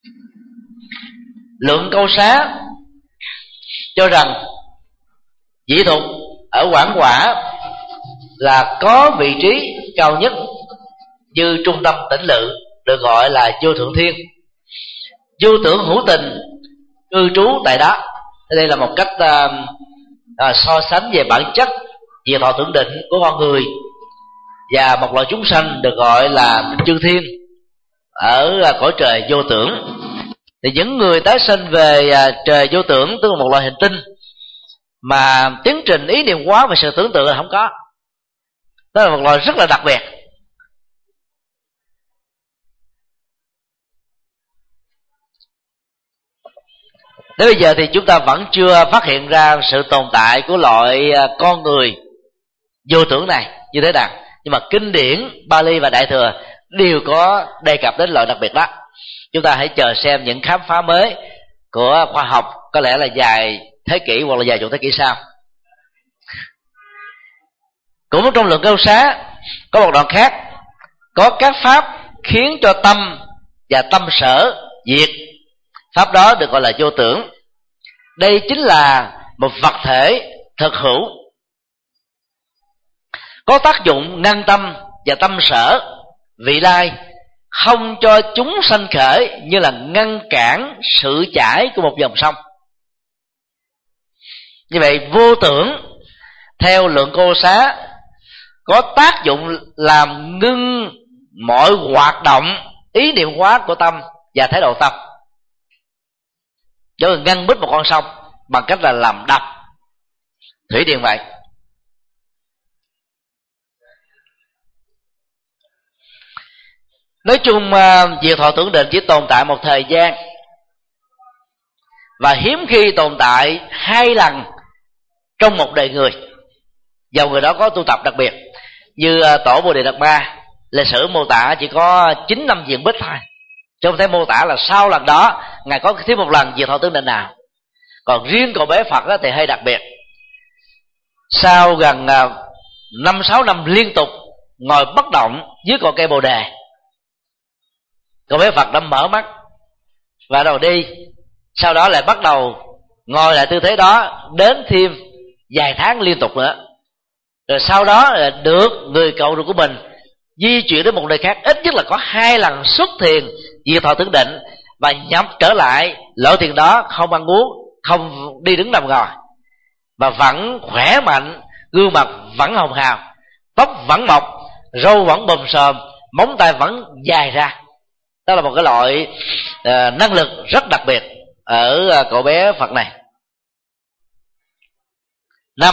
S1: Lượng Câu Xá cho rằng dị thục ở Quảng Quả là có vị trí cao nhất như trung tâm tĩnh lự, được gọi là vô thượng thiên. Vô tưởng hữu tình cư trú tại đó. Đây là một cách uh, uh, so sánh về bản chất diệt thọ tưởng định của con người và một loại chúng sanh được gọi là chư thiên ở uh, cõi trời vô tưởng. Thì những người tái sinh về uh, trời vô tưởng, tức là một loại hành tinh mà tiến trình ý niệm hóa và sự tưởng tượng là không có. Đó là một loại rất là đặc biệt. Đến bây giờ thì chúng ta vẫn chưa phát hiện ra sự tồn tại của loại con người vô tưởng này như thế nào. Nhưng mà kinh điển Bali và Đại Thừa đều có đề cập đến loại đặc biệt đó. Chúng ta hãy chờ xem những khám phá mới của khoa học, có lẽ là vài thế kỷ hoặc là vài chục thế kỷ sau. Cũng trong Lượng Câu Xá có một đoạn khác, có các pháp khiến cho tâm và tâm sở diệt, pháp đó được gọi là vô tưởng. Đây chính là một vật thể thực hữu, có tác dụng ngăn tâm và tâm sở vị lai, không cho chúng sanh khởi, như là ngăn cản sự chảy của một dòng sông. Như vậy vô tưởng theo Lượng Cô Xá có tác dụng làm ngưng mọi hoạt động ý niệm hóa của tâm và thái độ tâm, cho nên ngăn bít một con sông bằng cách là làm đập thủy điện vậy. Nói chung diệt thọ tưởng định chỉ tồn tại một thời gian, và hiếm khi tồn tại hai lần trong một đời người, dầu người đó có tu tập đặc biệt. Như Tổ Bồ Đề Đạt Ma, lịch sử mô tả chỉ có chín năm diện bích thôi, chứ không thể mô tả là sau lần đó ngài có thêm một lần diệt thọ tưởng định nào. Còn riêng cậu bé Phật đó thì hơi đặc biệt, sau gần năm sáu năm liên tục ngồi bất động dưới cội cây Bồ Đề, cậu bé Phật đã mở mắt và đầu đi, sau đó lại bắt đầu ngồi lại tư thế đó đến thêm vài tháng liên tục nữa. Rồi sau đó là được người cậu ruột của mình di chuyển đến một nơi khác, ít nhất là có hai lần xuất thiền diệt thọ tưởng định, và nhập trở lại lộ thiền đó, không ăn uống, không đi đứng nằm ngồi, và vẫn khỏe mạnh, gương mặt vẫn hồng hào, tóc vẫn mọc, râu vẫn bùm xồm, móng tay vẫn dài ra. Đó là một cái loại uh, năng lực rất đặc biệt ở uh, cậu bé Phật này. Năm,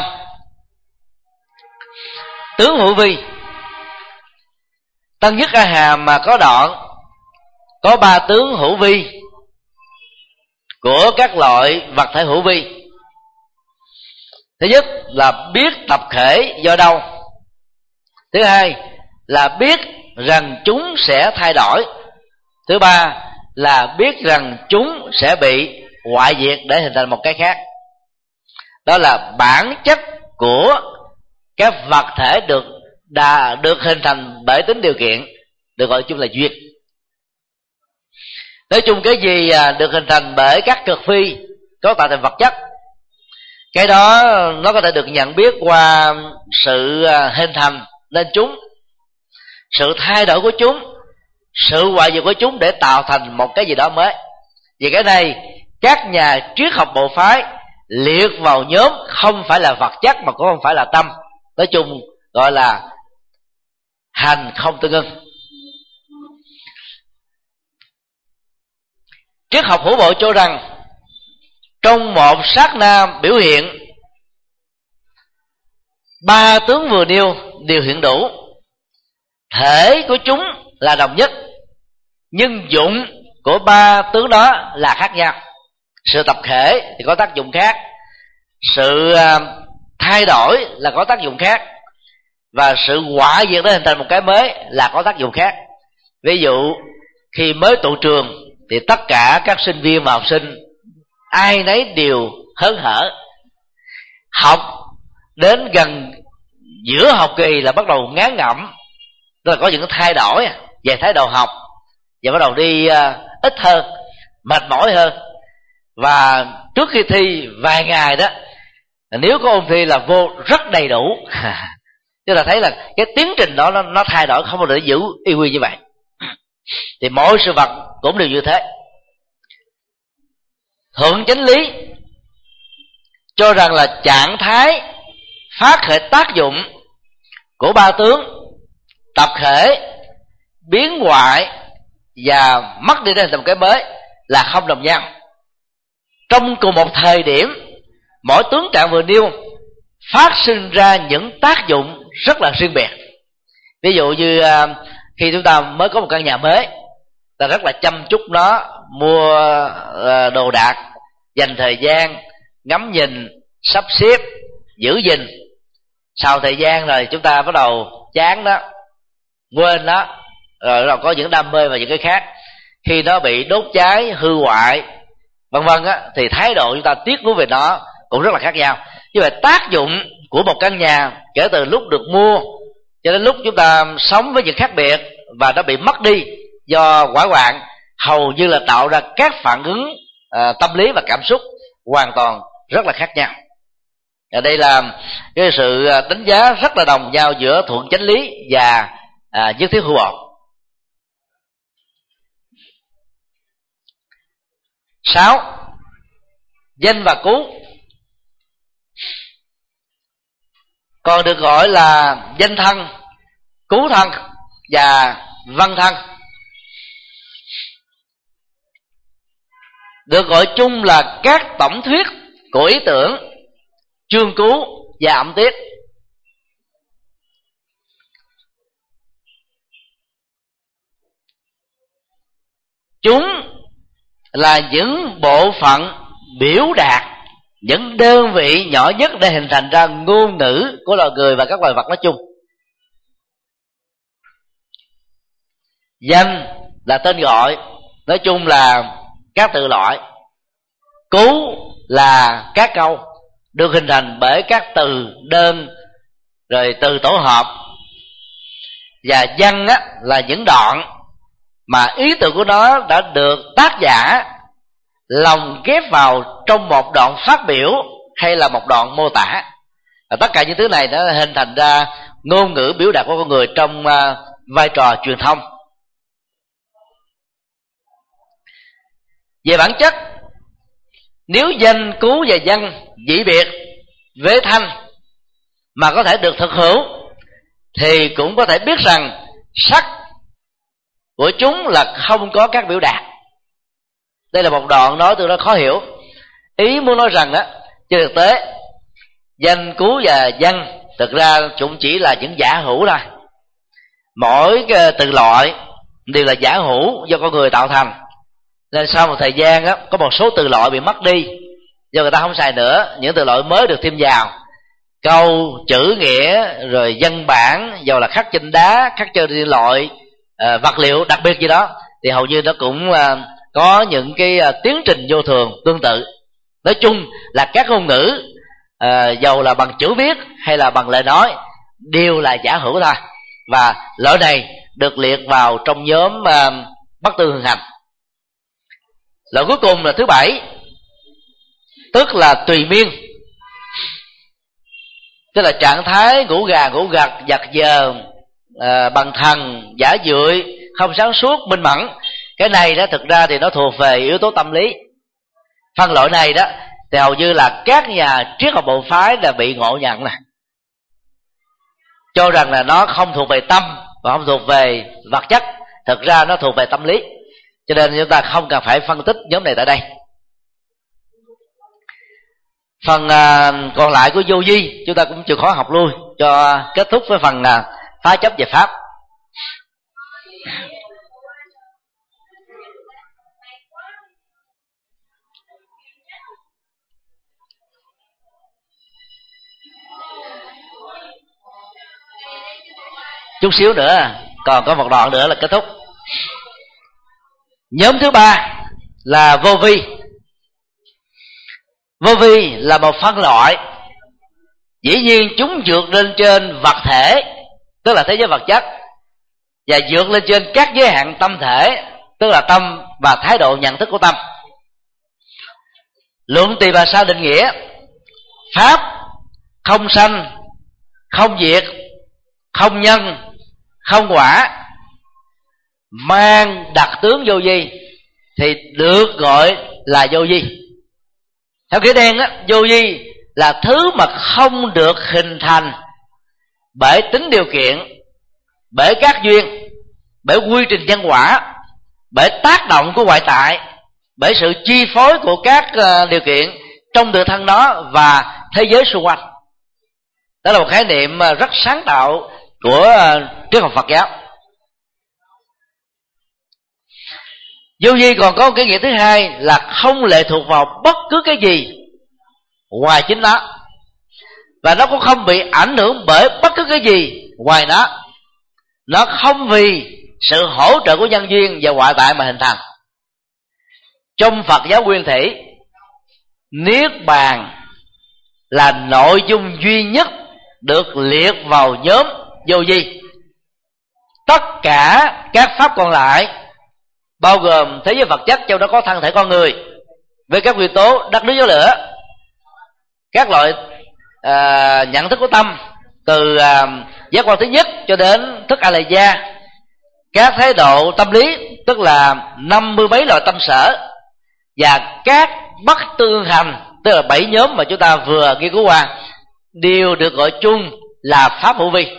S1: tướng hữu vi. Tăng Nhất A Hàm mà có đoạn có ba tướng hữu vi của các loại vật thể hữu vi. Thứ nhất là biết tập khởi do đâu. Thứ hai là biết rằng chúng sẽ thay đổi. Thứ ba là biết rằng chúng sẽ bị hoại diệt để hình thành một cái khác. Đó là bản chất của các vật thể được đã được hình thành bởi tính điều kiện, được gọi chung là duyên. Nói chung cái gì được hình thành bởi các cực phi có tạo thành vật chất, cái đó nó có thể được nhận biết qua sự hình thành nên chúng, sự thay đổi của chúng, sự hoại diệt của chúng để tạo thành một cái gì đó mới. Vì cái này các nhà triết học bộ phái liệt vào nhóm không phải là vật chất mà cũng không phải là tâm, nói chung gọi là hành không tương ưng. Triết học hữu bộ cho rằng trong một sát na biểu hiện, ba tướng vừa nêu đều hiện đủ, thể của chúng là đồng nhất, nhưng dụng của ba tướng đó là khác nhau. Sự tập khởi thì có tác dụng khác, sự thay đổi là có tác dụng khác, và sự hoại diệt để hình thành một cái mới là có tác dụng khác. Ví dụ khi mới tụ trường thì tất cả các sinh viên và học sinh ai nấy đều hớn hở. Học đến gần giữa học kỳ là bắt đầu ngán ngẩm, tức là có những thay đổi về thái độ học, và bắt đầu đi uh, ít hơn, mệt mỏi hơn. Và trước khi thi vài ngày đó, nếu có ôn thi là vô rất đầy đủ. Chứ là thấy là cái tiến trình đó nó, nó thay đổi, không bao giờ giữ y nguyên như vậy. Thì mỗi sự vật cũng đều như thế. Thuận chánh lý cho rằng là trạng thái phát khởi tác dụng của ba tướng tập khởi, biến hoại và mất đi đến thành một cái mới là không đồng nhau. Trong cùng một thời điểm, mỗi tướng trạng vừa nêu phát sinh ra những tác dụng rất là riêng biệt. Ví dụ như khi chúng ta mới có một căn nhà mới, ta rất là chăm chút nó, mua đồ đạc, dành thời gian ngắm nhìn, sắp xếp, giữ gìn. Sau thời gian rồi chúng ta bắt đầu chán đó, quên đó, rồi bắt đầu có những đam mê và những cái khác. Khi nó bị đốt cháy, hư hoại, vân vân á, thì thái độ chúng ta tiếc nuối về nó cũng rất là khác nhau. Như vậy tác dụng của một căn nhà kể từ lúc được mua cho đến lúc chúng ta sống với những khác biệt và nó bị mất đi do hỏa hoạn, hầu như là tạo ra các phản ứng à, tâm lý và cảm xúc hoàn toàn rất là khác nhau. Ở đây là cái sự đánh giá rất là đồng nhau giữa thuận chánh lý và à, nhất thiết hữu bổn. Sáu, danh và cú còn được gọi là danh thân, cú thân và văn thân. Được gọi chung là các tổng thuyết của ý tưởng, chương cú và âm tiết. Chúng là những bộ phận biểu đạt, những đơn vị nhỏ nhất để hình thành ra ngôn ngữ của loài người và các loài vật nói chung. Danh là tên gọi, nói chung là các tự loại. Cú là các câu được hình thành bởi các từ đơn rồi từ tổ hợp. Và văn á, là những đoạn mà ý tưởng của nó đã được tác giả lồng ghép vào trong một đoạn phát biểu hay là một đoạn mô tả. Và tất cả những thứ này đã hình thành ra ngôn ngữ biểu đạt của con người trong uh, vai trò truyền thông. Về bản chất, nếu danh, cú và văn dị biệt với thanh mà có thể được thực hữu, thì cũng có thể biết rằng sắc của chúng là không có các biểu đạt. Đây là một đoạn nói tương đối khó hiểu. Ý muốn nói rằng á, trên thực tế danh, cú và văn thực ra chúng chỉ là những giả hữu thôi. Mỗi cái từ loại đều là giả hữu do con người tạo thành, nên sau một thời gian á, có một số từ loại bị mất đi do người ta không xài nữa, những từ loại mới được thêm vào. Câu, chữ nghĩa, rồi văn bản, dầu là khắc trên đá, khắc trên loại à, vật liệu đặc biệt gì đó, thì hầu như nó cũng à, có những cái à, tiến trình vô thường tương tự. Nói chung là các ngôn ngữ à, dầu là bằng chữ viết hay là bằng lời nói đều là giả hữu thôi, và loại này được liệt vào trong nhóm à, bất tư hường hành. Loại cuối cùng là thứ bảy, tức là tùy miên, tức là trạng thái ngủ gà ngủ gật, giật giờ, à, bằng thần, giả dưỡi, không sáng suốt, minh mẫn. Cái này đó thực ra thì nó thuộc về yếu tố tâm lý. Phân loại này đó thì hầu như là các nhà triết học bộ phái là bị ngộ nhận nè, cho rằng là nó không thuộc về tâm và không thuộc về vật chất. Thực ra nó thuộc về tâm lý, cho nên chúng ta không cần phải phân tích nhóm này tại đây. Phần à, còn lại của vô vi chúng ta cũng chịu khó học lui cho kết thúc với phần à, phá chấp về pháp. Chút xíu nữa, còn có một đoạn nữa là kết thúc. Nhóm thứ ba là vô vi. Vô vi là một phân loại, dĩ nhiên chúng vượt lên trên vật thể, tức là thế giới vật chất, và vượt lên trên các giới hạn tâm thể, tức là tâm và thái độ nhận thức của tâm. Luận tỳ bà sa định nghĩa pháp không sanh, không diệt, không nhân, không quả, mang đặc tướng vô vi, thì được gọi là vô vi. Theo nghĩa đen á, vô vi là thứ mà không được hình thành bởi tính điều kiện, bởi các duyên, bởi quy trình nhân quả, bởi tác động của ngoại tại, bởi sự chi phối của các uh, điều kiện trong tự thân nó và thế giới xung quanh. Đó là một khái niệm uh, rất sáng tạo của uh, triết học Phật giáo. Vô vi còn có một cái nghĩa thứ hai là không lệ thuộc vào bất cứ cái gì ngoài chính nó, và nó cũng không bị ảnh hưởng bởi bất cứ cái gì ngoài nó. Nó không vì sự hỗ trợ của nhân duyên và ngoại tại mà hình thành. Trong Phật giáo nguyên thủy, niết bàn là nội dung duy nhất được liệt vào nhóm vô vi. Tất cả các pháp còn lại, bao gồm thế giới vật chất, trong đó có thân thể con người với các nguyên tố đất nước gió lửa, các loại à, nhận thức của tâm, từ à, giác quan thứ nhất cho đến thức a la gia, các thái độ tâm lý, tức là năm mươi mấy loại tâm sở, và các bất tương hành, tức là bảy nhóm mà chúng ta vừa nghiên cứu qua, đều được gọi chung là pháp hữu vi.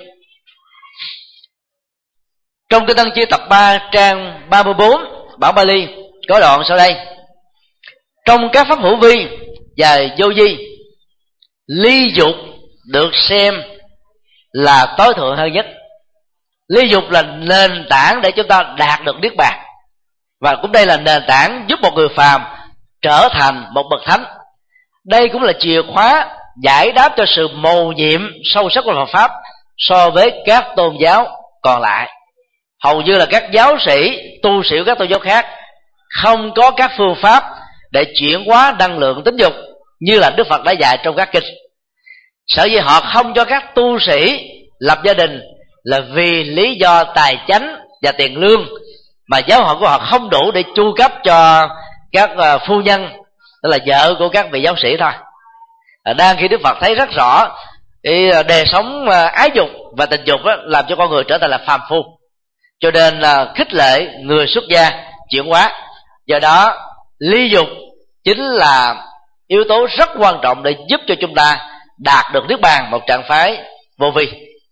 S1: Trong Kinh Tăng Chi tập ba trang ba mươi bốn bản Bali có đoạn sau đây: trong các pháp hữu vi và vô vi, ly dục được xem là tối thượng hơn nhất. Ly dục là nền tảng để chúng ta đạt được niết bàn, và cũng đây là nền tảng giúp một người phàm trở thành một bậc thánh. Đây cũng là chìa khóa giải đáp cho sự mầu nhiệm sâu sắc của Phật pháp so với các tôn giáo còn lại. Hầu như là các giáo sĩ, tu sĩ các tôn giáo khác không có các phương pháp để chuyển hóa năng lượng tính dục như là Đức Phật đã dạy trong các kinh. Sở dĩ họ không cho các tu sĩ lập gia đình là vì lý do tài chánh và tiền lương, mà giáo hội của họ không đủ để chu cấp cho các phu nhân, tức là vợ của các vị giáo sĩ thôi. Đang khi Đức Phật thấy rất rõ cái đời sống ái dục và tình dục đó, làm cho con người trở thành là phàm phu, cho nên là khích lệ người xuất gia chuyển hóa. Do đó ly dục chính là yếu tố rất quan trọng để giúp cho chúng ta đạt được niết bàn, một trạng phái vô vi.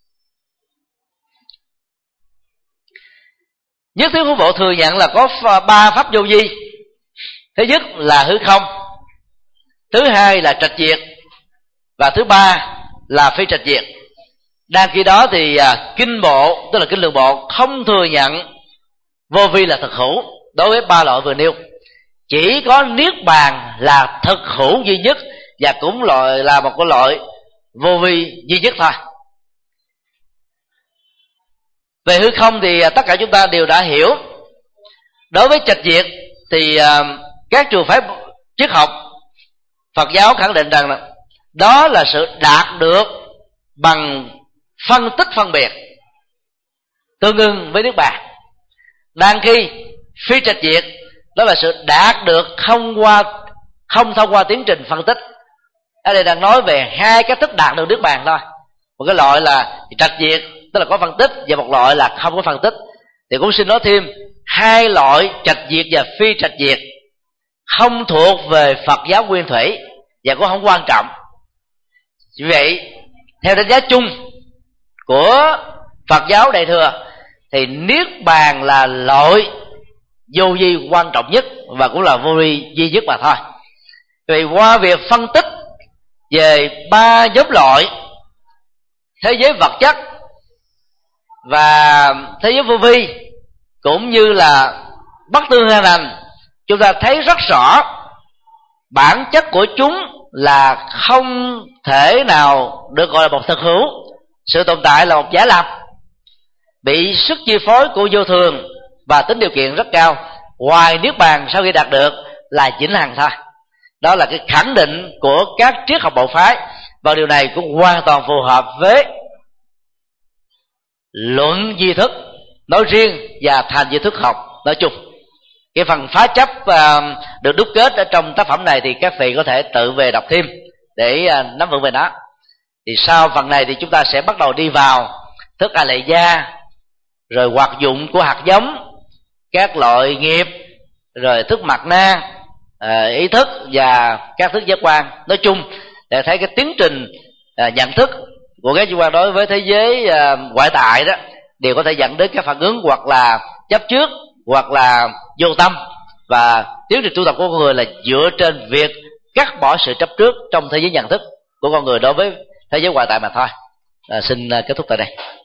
S1: Nhất thiết của bộ thừa nhận là có ba pháp vô vi. Thứ nhất là hư không, thứ hai là trạch diệt, và thứ ba là phi trạch diệt. Đang khi đó thì à, kinh bộ, tức là kinh lượng bộ, không thừa nhận vô vi là thực hữu đối với ba loại vừa nêu. Chỉ có niết bàn là thực hữu duy nhất, và cũng loại là một cái loại vô vi duy nhất thôi. Về hư không thì à, tất cả chúng ta đều đã hiểu. Đối với trạch diệt thì à, các trường phái triết học Phật giáo khẳng định rằng đó là sự đạt được bằng phân tích phân biệt, tương ưng với niết bàn. Đang khi phi trạch diệt đó là sự đạt được không qua không thông qua tiến trình phân tích. Ở đây đang nói về hai cách thức đạt được niết bàn thôi. Một cái loại là trạch diệt, tức là có phân tích, và một loại là không có phân tích. Thì cũng xin nói thêm, hai loại trạch diệt và phi trạch diệt không thuộc về Phật giáo nguyên thủy và cũng không quan trọng. Vì vậy, theo đánh giá chung của Phật giáo Đại thừa thì niết bàn là loại vô vi quan trọng nhất và cũng là vô vi duy nhất mà thôi. Vì qua việc phân tích về ba nhóm loại thế giới vật chất và thế giới vô vi cũng như là bất tương hành, chúng ta thấy rất rõ bản chất của chúng là không thể nào được gọi là một thực hữu. Sự tồn tại là một giả lập, bị sức chi phối của vô thường và tính điều kiện rất cao. Ngoài niết bàn sau khi đạt được là vĩnh hằng thôi. Đó là cái khẳng định của các triết học bộ phái, và điều này cũng hoàn toàn phù hợp với luận duy thức nói riêng và thành duy thức học nói chung. Cái phần phá chấp uh, được đúc kết ở trong tác phẩm này thì các vị có thể tự về đọc thêm để uh, nắm vững về nó. Thì sau phần này thì chúng ta sẽ bắt đầu đi vào thức a la gia, rồi hoạt dụng của hạt giống, các loại nghiệp, rồi thức mặt na, uh, ý thức và các thức giác quan nói chung, để thấy cái tiến trình uh, nhận thức của các giác quan đối với thế giới uh, ngoại tại đó đều có thể dẫn đến các phản ứng hoặc là chấp trước hoặc là vô tâm, và tiến trình tu tập của con người là dựa trên việc cắt bỏ sự chấp trước trong thế giới nhận thức của con người đối với thế giới ngoại tại mà thôi. À, xin kết thúc tại đây.